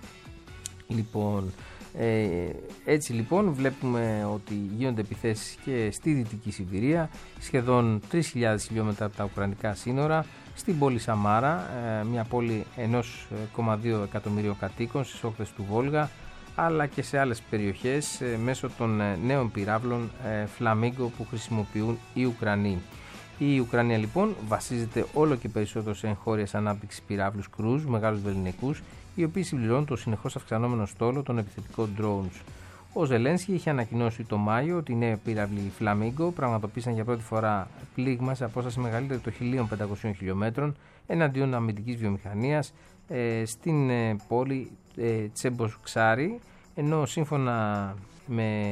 Έτσι λοιπόν βλέπουμε ότι γίνονται επιθέσεις και στη Δυτική Σιβηρία, σχεδόν 3.000 χιλιόμετρα από τα ουκρανικά σύνορα, στην πόλη Σαμάρα, μια πόλη 1,2 εκατομμυρίων κατοίκων στις όχθες του Βόλγα, αλλά και σε άλλες περιοχές μέσω των νέων πυράβλων Φλαμίγκο που χρησιμοποιούν οι Ουκρανοί. Η Ουκρανία λοιπόν βασίζεται όλο και περισσότερο σε εγχώριες ανάπτυξης πυράβλους κρούζ, μεγάλους βεληνικούς, οι οποίοι συμπληρώνουν το συνεχώς αυξανόμενο στόλο των επιθετικών drones. Ο Ζελένσκι είχε ανακοινώσει το Μάιο ότι οι νέοι πύραυλοι Φλαμίγκο πραγματοποίησαν για πρώτη φορά πλήγμα σε απόσταση μεγαλύτερη των 1.500 χιλιόμετρων εναντίον αμυντικής βιομηχανίας στην πόλη Τσεμποξάρι, ενώ σύμφωνα με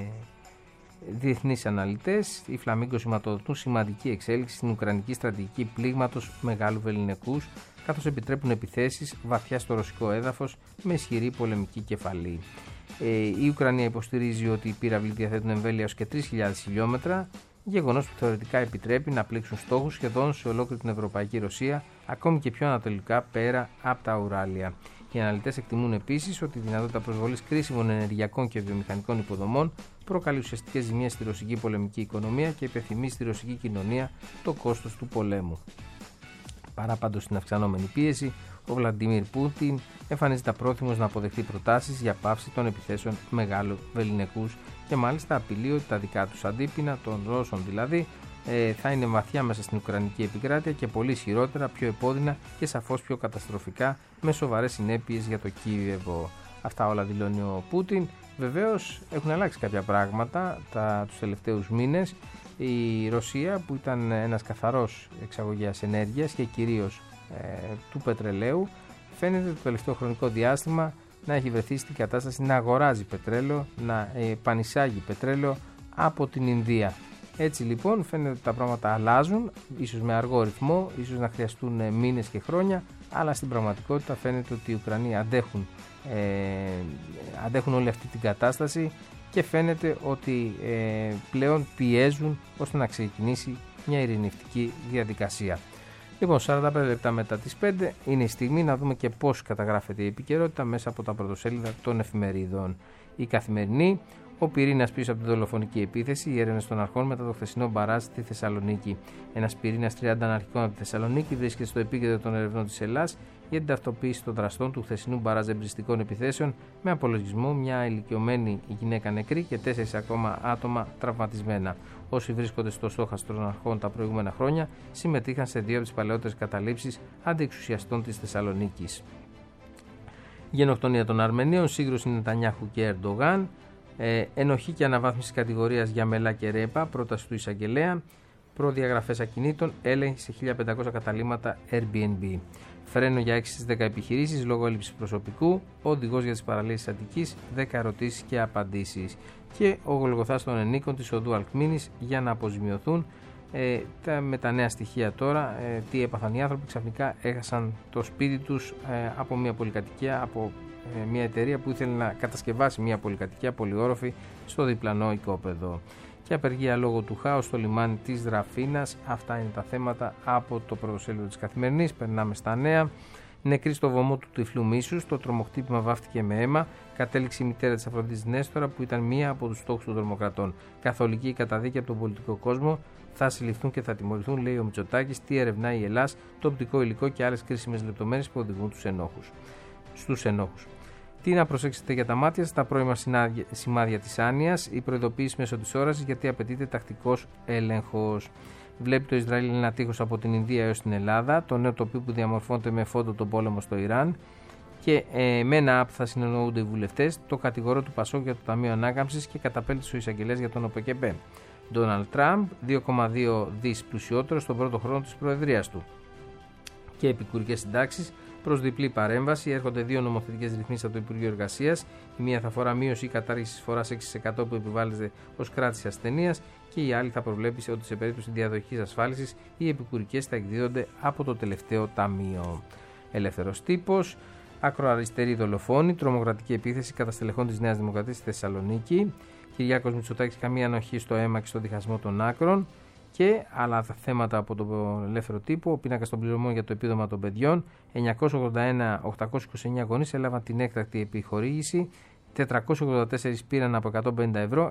διεθνείς αναλυτές, οι Φλαμίγκο σηματοδοτούν σημαντική εξέλιξη στην ουκρανική στρατηγική πλήγματος μεγάλου βεληνικούς, καθώς επιτρέπουν επιθέσεις βαθιά στο ρωσικό έδαφος με ισχυρή πολεμική κεφαλή. Η Ουκρανία υποστηρίζει ότι οι πύραυλοι διαθέτουν εμβέλεια ως και 3.000 χιλιόμετρα, γεγονός που θεωρητικά επιτρέπει να πλήξουν στόχους σχεδόν σε ολόκληρη την Ευρωπαϊκή Ρωσία, ακόμη και πιο ανατολικά πέρα από τα Ουράλια. Οι αναλυτές εκτιμούν επίσης ότι η δυνατότητα προσβολής κρίσιμων ενεργειακών και βιομηχανικών υποδομών προκαλεί ουσιαστικές ζημιές στη ρωσική πολεμική οικονομία και υπενθυμίζει στη ρωσική κοινωνία το κόστος του πολέμου. Παρά πάντως στην αυξανόμενη πίεση, ο Βλαντιμίρ Πούτιν εμφανίζεται απρόθυμος να αποδεχτεί προτάσεις για πάυση των επιθέσεων μεγάλου βεληνικούς και μάλιστα απειλεί ότι τα δικά τους αντίπεινα, των Ρώσων δηλαδή, θα είναι βαθιά μέσα στην Ουκρανική επικράτεια και πολύ ισχυρότερα, πιο επώδυνα και σαφώς πιο καταστροφικά, με σοβαρές συνέπειες για το Κίεβο. Αυτά όλα δηλώνει ο Πούτιν. Βεβαίως έχουν αλλάξει κάποια πράγματα τους τελευταίους μήνες. Η Ρωσία, που ήταν ένας καθαρός εξαγωγέας ενέργειας και κυρίως του πετρελαίου, φαίνεται το τελευταίο χρονικό διάστημα να έχει βρεθεί στην κατάσταση να αγοράζει πετρέλαιο, να πανισάγει πετρέλαιο από την Ινδία. Έτσι λοιπόν φαίνεται ότι τα πράγματα αλλάζουν, ίσως με αργό ρυθμό, ίσως να χρειαστούν μήνες και χρόνια, αλλά στην πραγματικότητα φαίνεται ότι οι Ουκρανοί αντέχουν όλη αυτή την κατάσταση και φαίνεται ότι πλέον πιέζουν ώστε να ξεκινήσει μια ειρηνευτική διαδικασία. Λοιπόν, 45 λεπτά μετά τις 5 είναι η στιγμή να δούμε και πώς καταγράφεται η επικαιρότητα μέσα από τα πρωτοσέλιδα των εφημερίδων. Η Καθημερινή, ο πυρήνας πίσω από τη δολοφονική επίθεση, οι έρευνες των αρχών μετά το χθεσινό μπαράζ στη Θεσσαλονίκη. Ένας πυρήνας 30 αναρχικών από τη Θεσσαλονίκη βρίσκεται στο επίκεντρο των ερευνών της Ελλάδας για την ταυτοποίηση των δραστών του χθεσινού μπαράζ εμπριστικών επιθέσεων, με απολογισμό μια ηλικιωμένη γυναίκα νεκρή και 4 ακόμα άτομα τραυματισμένα. Όσοι βρίσκονται στο στόχαστρο των αρχών τα προηγούμενα χρόνια συμμετείχαν σε 2 από τις παλαιότερες καταλήψεις αντιεξουσιαστών της Θεσσαλονίκης. Γενοκτονία των Αρμενίων, σύγκρουση Νετανιάχου και Ερντογάν, ενοχή και αναβάθμιση κατηγορίας για Μελά και Ρέπα, πρόταση του εισαγγελέα, προδιαγραφές ακινήτων, έλεγχη σε 1.500 καταλύματα Airbnb. Φρένο για 6 στις 10 επιχειρήσεις λόγω έλλειψης προσωπικού, οδηγός για τις παραλίες της Αττικής, 10 ερωτήσεις και απαντήσεις. Και ο Γολγοθάς των ενίκων της οδού Αλκμήνης για να αποζημιωθούν. Με τα νέα στοιχεία τώρα, τι έπαθαν οι άνθρωποι, ξαφνικά έχασαν το σπίτι τους από μια πολυκατοικία, από μια εταιρεία που ήθελε να κατασκευάσει μια πολυκατοικία πολυόροφη στο διπλανό οικόπεδο. Και απεργία λόγω του χάους στο λιμάνι της Δραφίνας. Αυτά είναι τα θέματα από το πρωτοσέλιδο της Καθημερινής. Περνάμε στα νέα. Νεκρή στο βωμό του τυφλού μίσους, το τρομοχτύπημα βάφτηκε με αίμα, κατέληξε η μητέρα της Αφροδίτης Νέστορα, που ήταν μία από τους στόχους των τρομοκρατών. Καθολική καταδίκη από τον πολιτικό κόσμο, θα συλληφθούν και θα τιμωρηθούν, λέει ο Μητσοτάκης. Τι ερευνάει η Ελλάς, το οπτικό υλικό και άλλες κρίσιμες λεπτομέρειες που οδηγούν στους ενόχους. Τι να προσέξετε για τα μάτια, στα πρώιμα σημάδια της άνοιας, η προειδοποίηση μέσω της όρασης, γιατί απαιτείται τακτικός έλεγχος. Βλέπει το Ισραήλ ένα τείχος από την Ινδία έως την Ελλάδα, το νέο τοπίο που διαμορφώνεται με φόντο τον πόλεμο στο Ιράν, και με ένα app θα συνεννοούνται οι βουλευτές, το κατηγορό του Πασόκ για το Ταμείο Ανάκαμψης και καταπέλτησε ο εισαγγελέας για τον ΟΠΕΚΕΠΕ. Ντόναλντ Τραμπ, 2,2 δις πλουσιότερο στον πρώτο χρόνο της προεδρίας του. Και επικουρικές συντάξεις προς διπλή παρέμβαση. Έρχονται δύο νομοθετικές ρυθμίσεις από το Υπουργείο Εργασίας. Η μία θα αφορά μείωση ή κατάργηση φοράς 6% που επιβάλλεται ως κράτηση ασθενείας, και η άλλη θα προβλέπει ότι σε περίπτωση διαδοχικής ασφάλισης οι επικουρικές θα εκδίδονται από το τελευταίο ταμείο. Ελεύθερος τύπος. Ακροαριστερή δολοφόνη. Τρομοκρατική επίθεση κατά στελεχών της Νέας Δημοκρατίας στη Θεσσαλονίκη. Κυριάκος Μητσοτάκης, καμία ανοχή στο αίμα και στο διχασμό των άκρων. Και άλλα θέματα από τον ελεύθερο τύπο. Ο πίνακας των πληρωμών για το επίδομα των παιδιών. 981.829 γονείς έλαβαν την έκτακτη επιχορήγηση. 484 πήραν από 150 ευρώ.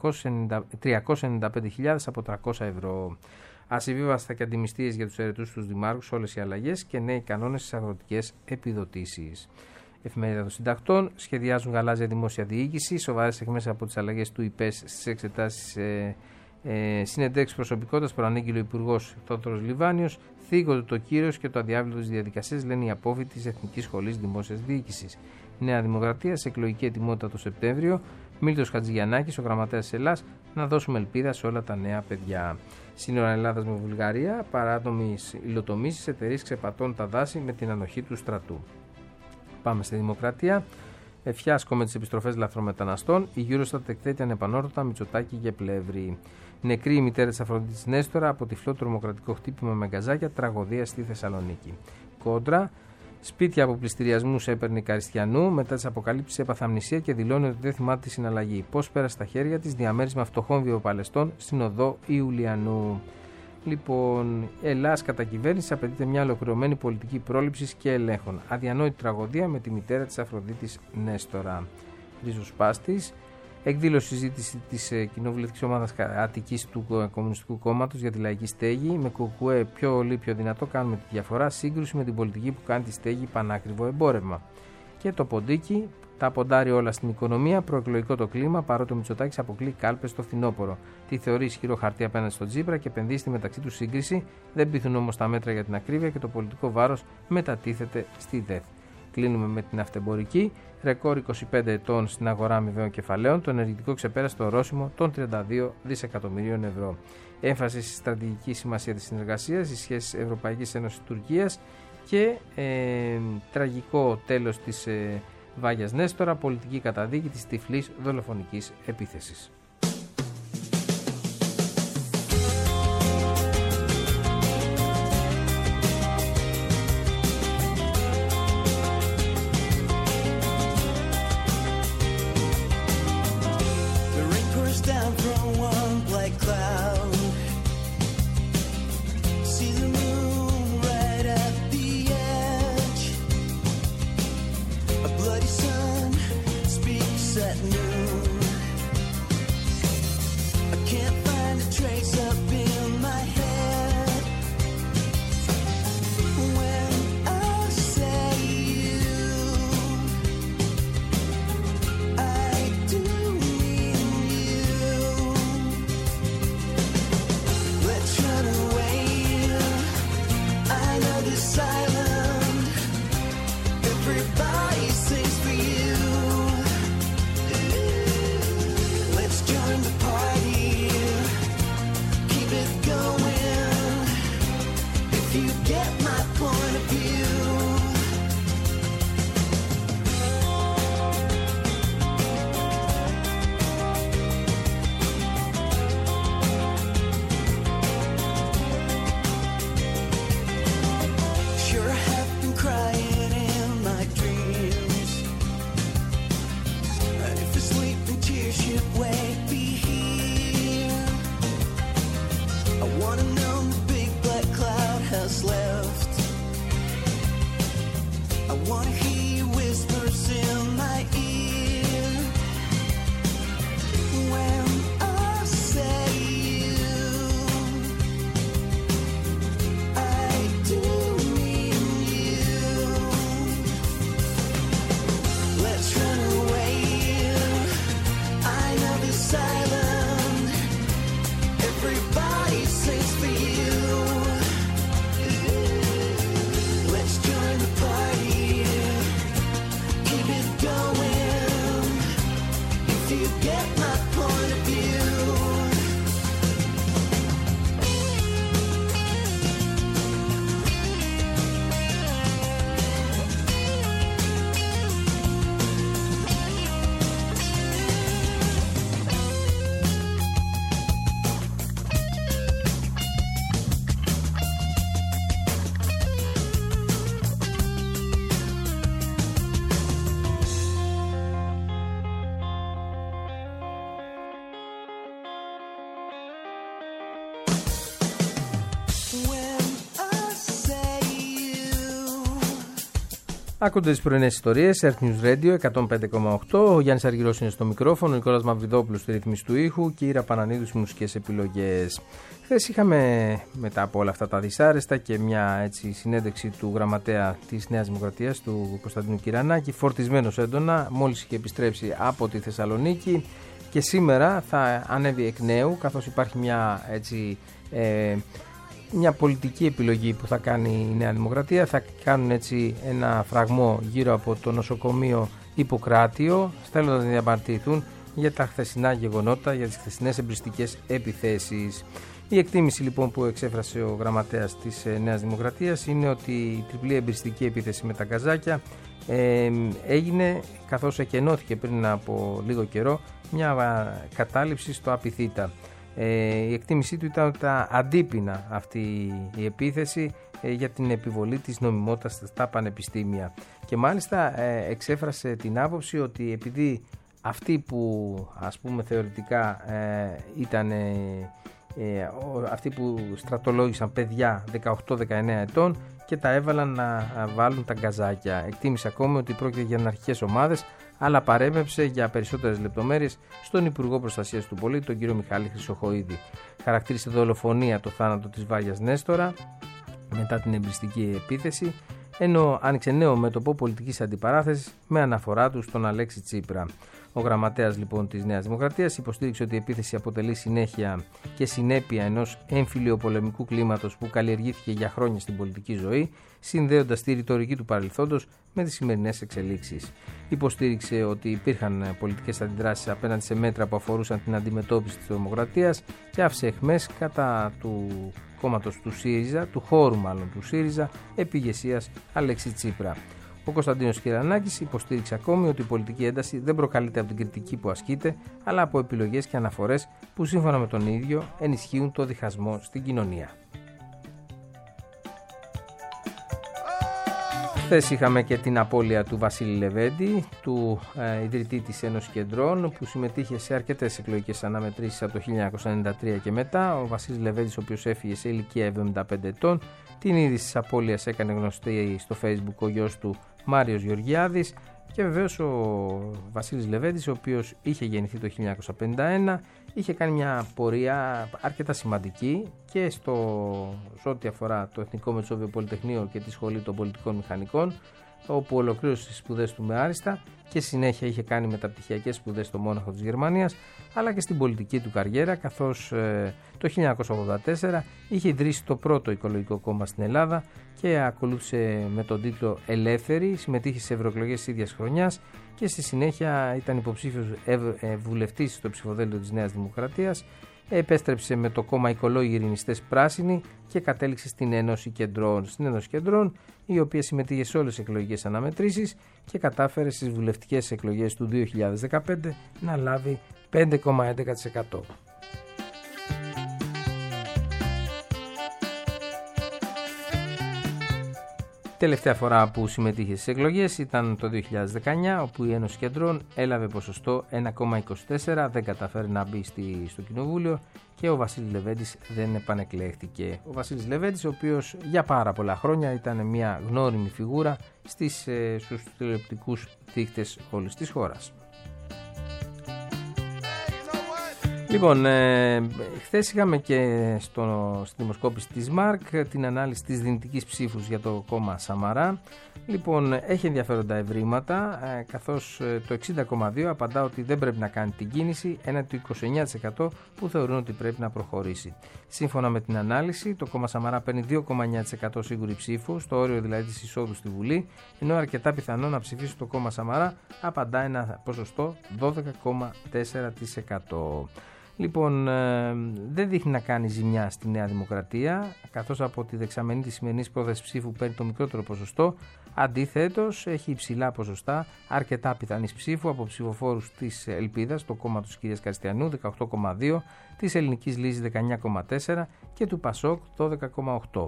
395.000 από 300 ευρώ. Ασυμβίβαστα και αντιμυστίες για τους αιρετούς τους δημάρχους, όλες οι αλλαγές και νέοι κανόνες στις αγροτικές επιδοτήσεις. Εφημερίδα των Συντακτών. Σχεδιάζουν γαλάζια δημόσια διοίκηση. Σοβαρές εκμέσεις από τις αλλαγές του ΙΠΕΣ στις εξετάσεις. Συνεντεύξεις προσωπικότητας προανήγγειλε ο Υπουργός Θόδωρος Λιβάνιος. Θίγονται το κύρος και το αδιάβλητο της διαδικασίας, λένε οι απόφοιτοι της Εθνικής Σχολής Δημόσιας Διοίκησης. Νέα Δημοκρατία σε εκλογική ετοιμότητα το Σεπτέμβριο. Μίλτος Χατζηγιαννάκης, ο γραμματέας της Ελλάς, να δώσουμε ελπίδα σε όλα τα νέα παιδιά. Σύνορα Ελλάδας με Βουλγαρία, παράτομης υλοτομήσεις, εταιρείες ξεπατώνουν τα δάση με την ανοχή του στρατού. Πάμε στη Δημοκρατία. Εφιάσκω με τις επιστροφές λαθρομεταναστών. Η Eurostat εκθέτει ανεπανόρθωτα Μητσοτάκη και Πλεύρη. Νεκρή η μητέρα της Αφροδίτης Νέστορα από τυφλό τρομοκρατικό χτύπημα με γκαζάκια, τραγωδία στη Θεσσαλονίκη. Κόντρα. Σπίτια από πληστηριασμούς έπαιρνε η Καριστιανού. Μετά τις αποκαλύψεις έπαθε αμνησία και δηλώνει ότι δεν θυμάται τη συναλλαγή. Πώς πέρασε στα χέρια της, διαμέρισμα φτωχών βιοπαλαιστών στην οδό Ιουλιανού. Λοιπόν, Ελλάς κατά κυβέρνηση απαιτείται μια ολοκληρωμένη πολιτική πρόληψης και ελέγχων. Αδιανόητη τραγωδία με τη μητέρα της Αφροδίτης Νέστορα. Ριζοσπάστης. Εκδήλωση συζήτηση της κοινοβουλευτικής ομάδας Αττικής του Κομμουνιστικού Κόμματος για τη λαϊκή στέγη. Με κουκουέ πιο πολύ πιο δυνατό κάνουμε τη διαφορά. Σύγκρουση με την πολιτική που κάνει τη στέγη πανάκριβο εμπόρευμα. Και το ποντίκι. Τα ποντάρει όλα στην οικονομία. Προεκλογικό το κλίμα, παρότι ο Μητσοτάκης αποκλεί κάλπες στο φθινόπωρο. Τι θεωρεί ισχυρό χαρτί απέναντι στον Τσίπρα και επενδύει στη μεταξύ του σύγκριση. Δεν πείθουν όμως τα μέτρα για την ακρίβεια και το πολιτικό βάρος μετατίθεται στη ΔΕΘ. Κλείνουμε με την αυτεμπορική. Ρεκόρ 25 ετών στην αγορά αμοιβαίων κεφαλαίων. Το ενεργητικό ξεπέρασε το ορόσημο των 32 δισεκατομμυρίων ευρώ. Έμφαση στη στρατηγική σημασία της συνεργασίας, στις σχέσεις Ευρωπαϊκής Ένωσης Τουρκίας και τραγικό τέλος της Βάγιας Νέστορα, πολιτική καταδίκη της τυφλής δολοφονικής επίθεσης. Άκονται τις πρωινές ιστορίες, Earth News Radio 105,8. Ο Γιάννης Αργυρός είναι στο μικρόφωνο, ο Νικόλας Μαυριδόπουλος στη ρύθμιση του ήχου και η Ήρα Πανανίδου στις μουσικές επιλογές. Χθες είχαμε, μετά από όλα αυτά τα δυσάρεστα, και μια συνέντευξη του γραμματέα της Νέας Δημοκρατίας, του Κωνσταντίνου Κυρανάκη, φορτισμένος έντονα, μόλις είχε επιστρέψει από τη Θεσσαλονίκη και σήμερα θα ανέβει εκ νέου, καθώς υπάρχει μια πολιτική επιλογή που θα κάνει η Νέα Δημοκρατία. Θα κάνουν ένα φραγμό γύρω από το νοσοκομείο Ιπποκράτιο, θέλοντας να διαμαρτυρηθούν για τα χθεσινά γεγονότα, για τις χθεσινές εμπριστικές επιθέσεις. Η εκτίμηση λοιπόν που εξέφρασε ο γραμματέας της Νέας Δημοκρατίας είναι ότι η τριπλή εμπριστική επίθεση με τα γκαζάκια έγινε καθώς εκενώθηκε πριν από λίγο καιρό μια κατάληψη στο Απιθύτα. Η εκτίμησή του ήταν ότι ήταν αντίπεινα αυτή η επίθεση για την επιβολή της νομιμότητας στα πανεπιστήμια, και μάλιστα εξέφρασε την άποψη ότι επειδή αυτοί που θεωρητικά ήταν αυτοί που στρατολόγησαν παιδιά 18-19 ετών και τα έβαλαν να βάλουν τα γκαζάκια. Εκτίμησε ακόμη ότι πρόκειται για αναρχικές ομάδες, αλλά παρέμεψε για περισσότερες λεπτομέρειες στον Υπουργό Προστασίας του Πολίτη, τον κύριο Μιχάλη Χρυσοχοΐδη. Χαρακτήρισε δολοφονία το θάνατο της Βάγιας Νέστορα μετά την εμπριστική επίθεση, ενώ άνοιξε νέο μέτωπο πολιτικής αντιπαράθεσης με αναφορά του στον Αλέξη Τσίπρα. Ο γραμματέας λοιπόν της Νέας Δημοκρατίας υποστήριξε ότι η επίθεση αποτελεί συνέχεια και συνέπεια ενός εμφυλιοπολεμικού κλίματος που καλλιεργήθηκε για χρόνια στην πολιτική ζωή, συνδέοντας τη ρητορική του παρελθόντος με τις σημερινές εξελίξεις. Υποστήριξε ότι υπήρχαν πολιτικές αντιδράσεις απέναντι σε μέτρα που αφορούσαν την αντιμετώπιση της τρομοκρατίας και άφησε αιχμές κατά του κόμματος του ΣΥΡΙΖΑ, του χώρου μάλλον του ΣΥΡΙΖΑ, επί ηγεσίας Αλέξη Τσίπρα. Ο Κωνσταντίνος Κυρανάκης υποστήριξε ακόμη ότι η πολιτική ένταση δεν προκαλείται από την κριτική που ασκείται, αλλά από επιλογές και αναφορές που σύμφωνα με τον ίδιο ενισχύουν το διχασμό στην κοινωνία. Χθες είχαμε και την απώλεια του Βασίλη Λεβέντη, του ιδρυτή της Ένωσης Κεντρών, που συμμετείχε σε αρκετές εκλογικές αναμετρήσεις από το 1993 και μετά. Ο Βασίλης Λεβέντης, ο οποίος έφυγε σε ηλικία 75 ετών, την είδηση της απώλειας έκανε γνωστή στο Facebook ο γιος του Μάριος Γεωργιάδης, και βεβαίως ο Βασίλης Λεβέντης, ο οποίος είχε γεννηθεί το 1951, είχε κάνει μια πορεία αρκετά σημαντική και σε ό,τι αφορά το Εθνικό Μετσόβιο Πολυτεχνείο και τη Σχολή των Πολιτικών Μηχανικών, όπου ολοκλήρωσε τις σπουδές του με άριστα και συνέχεια είχε κάνει μεταπτυχιακές σπουδές στο Μόναχο της Γερμανίας, αλλά και στην πολιτική του καριέρα, καθώς το 1984 είχε ιδρύσει το πρώτο οικολογικό κόμμα στην Ελλάδα και ακολούθησε με τον τίτλο Ελεύθερη, συμμετείχε σε ευρωεκλογές της ίδιας χρονιάς και στη συνέχεια ήταν υποψήφιος βουλευτής στο ψηφοδέλτιο της Νέας Δημοκρατίας. Επέστρεψε με το κόμμα Οικολόγοι Ειρηνιστές Πράσινοι και κατέληξε στην Ένωση Κεντρών. Στην Ένωση Κεντρών, η οποία συμμετείχε σε όλες τις εκλογικές αναμετρήσεις και κατάφερε στις βουλευτικές εκλογές του 2015 να λάβει 5,11%. Τελευταία φορά που συμμετείχε στις εκλογές ήταν το 2019, όπου η Ένωση Κεντρών έλαβε ποσοστό 1,24, δεν καταφέρει να μπει στο Κοινοβούλιο και ο Βασίλης Λεβέντης δεν επανεκλέχθηκε. Ο Βασίλης Λεβέντης, ο οποίος για πάρα πολλά χρόνια ήταν μια γνώριμη φιγούρα στους τηλεοπτικούς δείκτες όλης της χώρας. Λοιπόν, χθες είχαμε και στη δημοσκόπηση της ΜΑΡΚ την ανάλυση της δυνητικής ψήφους για το κόμμα Σαμαρά. Λοιπόν, έχει ενδιαφέροντα ευρήματα, καθώς το 60,2% απαντά ότι δεν πρέπει να κάνει την κίνηση, έναντι του 29% που θεωρούν ότι πρέπει να προχωρήσει. Σύμφωνα με την ανάλυση, το κόμμα Σαμαρά παίρνει 2,9% σίγουρη ψήφου, στο όριο δηλαδή της εισόδου στη Βουλή, ενώ αρκετά πιθανό να ψηφίσει το κόμμα Σαμαρά απαντά ένα ποσοστό 12,4%. Λοιπόν, δεν δείχνει να κάνει ζημιά στη Νέα Δημοκρατία, καθώς από τη δεξαμενή της σημερινής πρόθεσης ψήφου παίρνει το μικρότερο ποσοστό. Αντίθετος, έχει υψηλά ποσοστά αρκετά πιθανής ψήφου από ψηφοφόρους της Ελπίδας, το κόμμα του κυρίας Καριστιανού, 18,2%, της Ελληνικής Λύσης 19,4% και του Πασόκ 12,8%.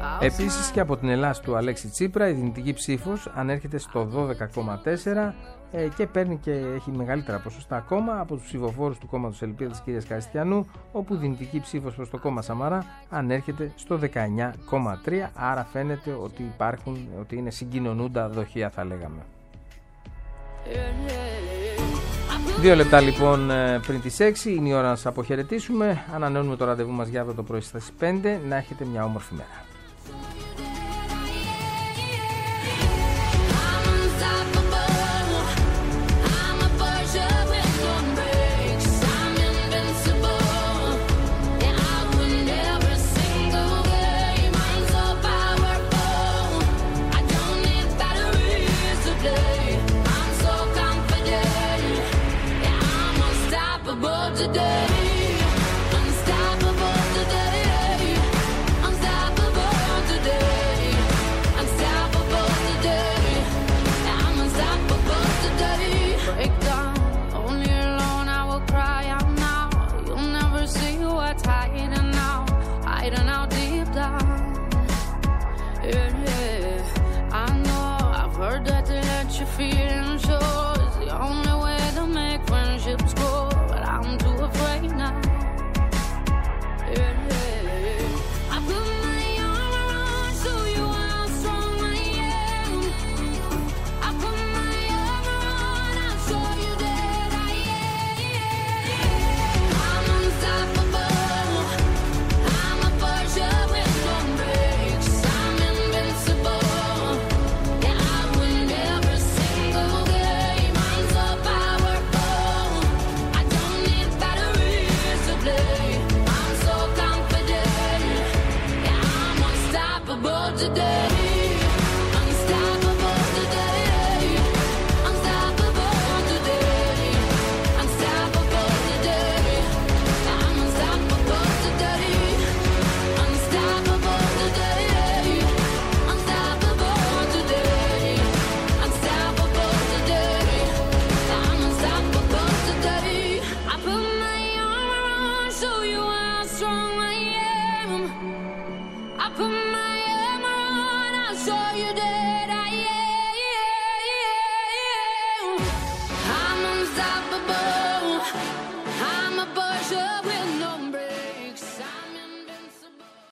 Επίσης και από την Ελλάς του Αλέξη Τσίπρα η δυνητική ψήφος ανέρχεται στο 12,4%, και παίρνει και έχει μεγαλύτερα ποσοστά ακόμα από τους ψηφοφόρους του κόμματος Ελπίδα της κυρίας Καριστιανού, όπου η δυνητική ψήφος προς το κόμμα Σαμαρά ανέρχεται στο 19,3, άρα φαίνεται ότι είναι συγκοινωνούντα δοχεία, θα λέγαμε. 2 λεπτά λοιπόν πριν τις 6 είναι η ώρα να σας αποχαιρετήσουμε. Ανανεώνουμε το ραντεβού μας για αύριο το πρωί στις 5. Να έχετε μια όμορφη μέρα. I put my armor on, I'll show you that.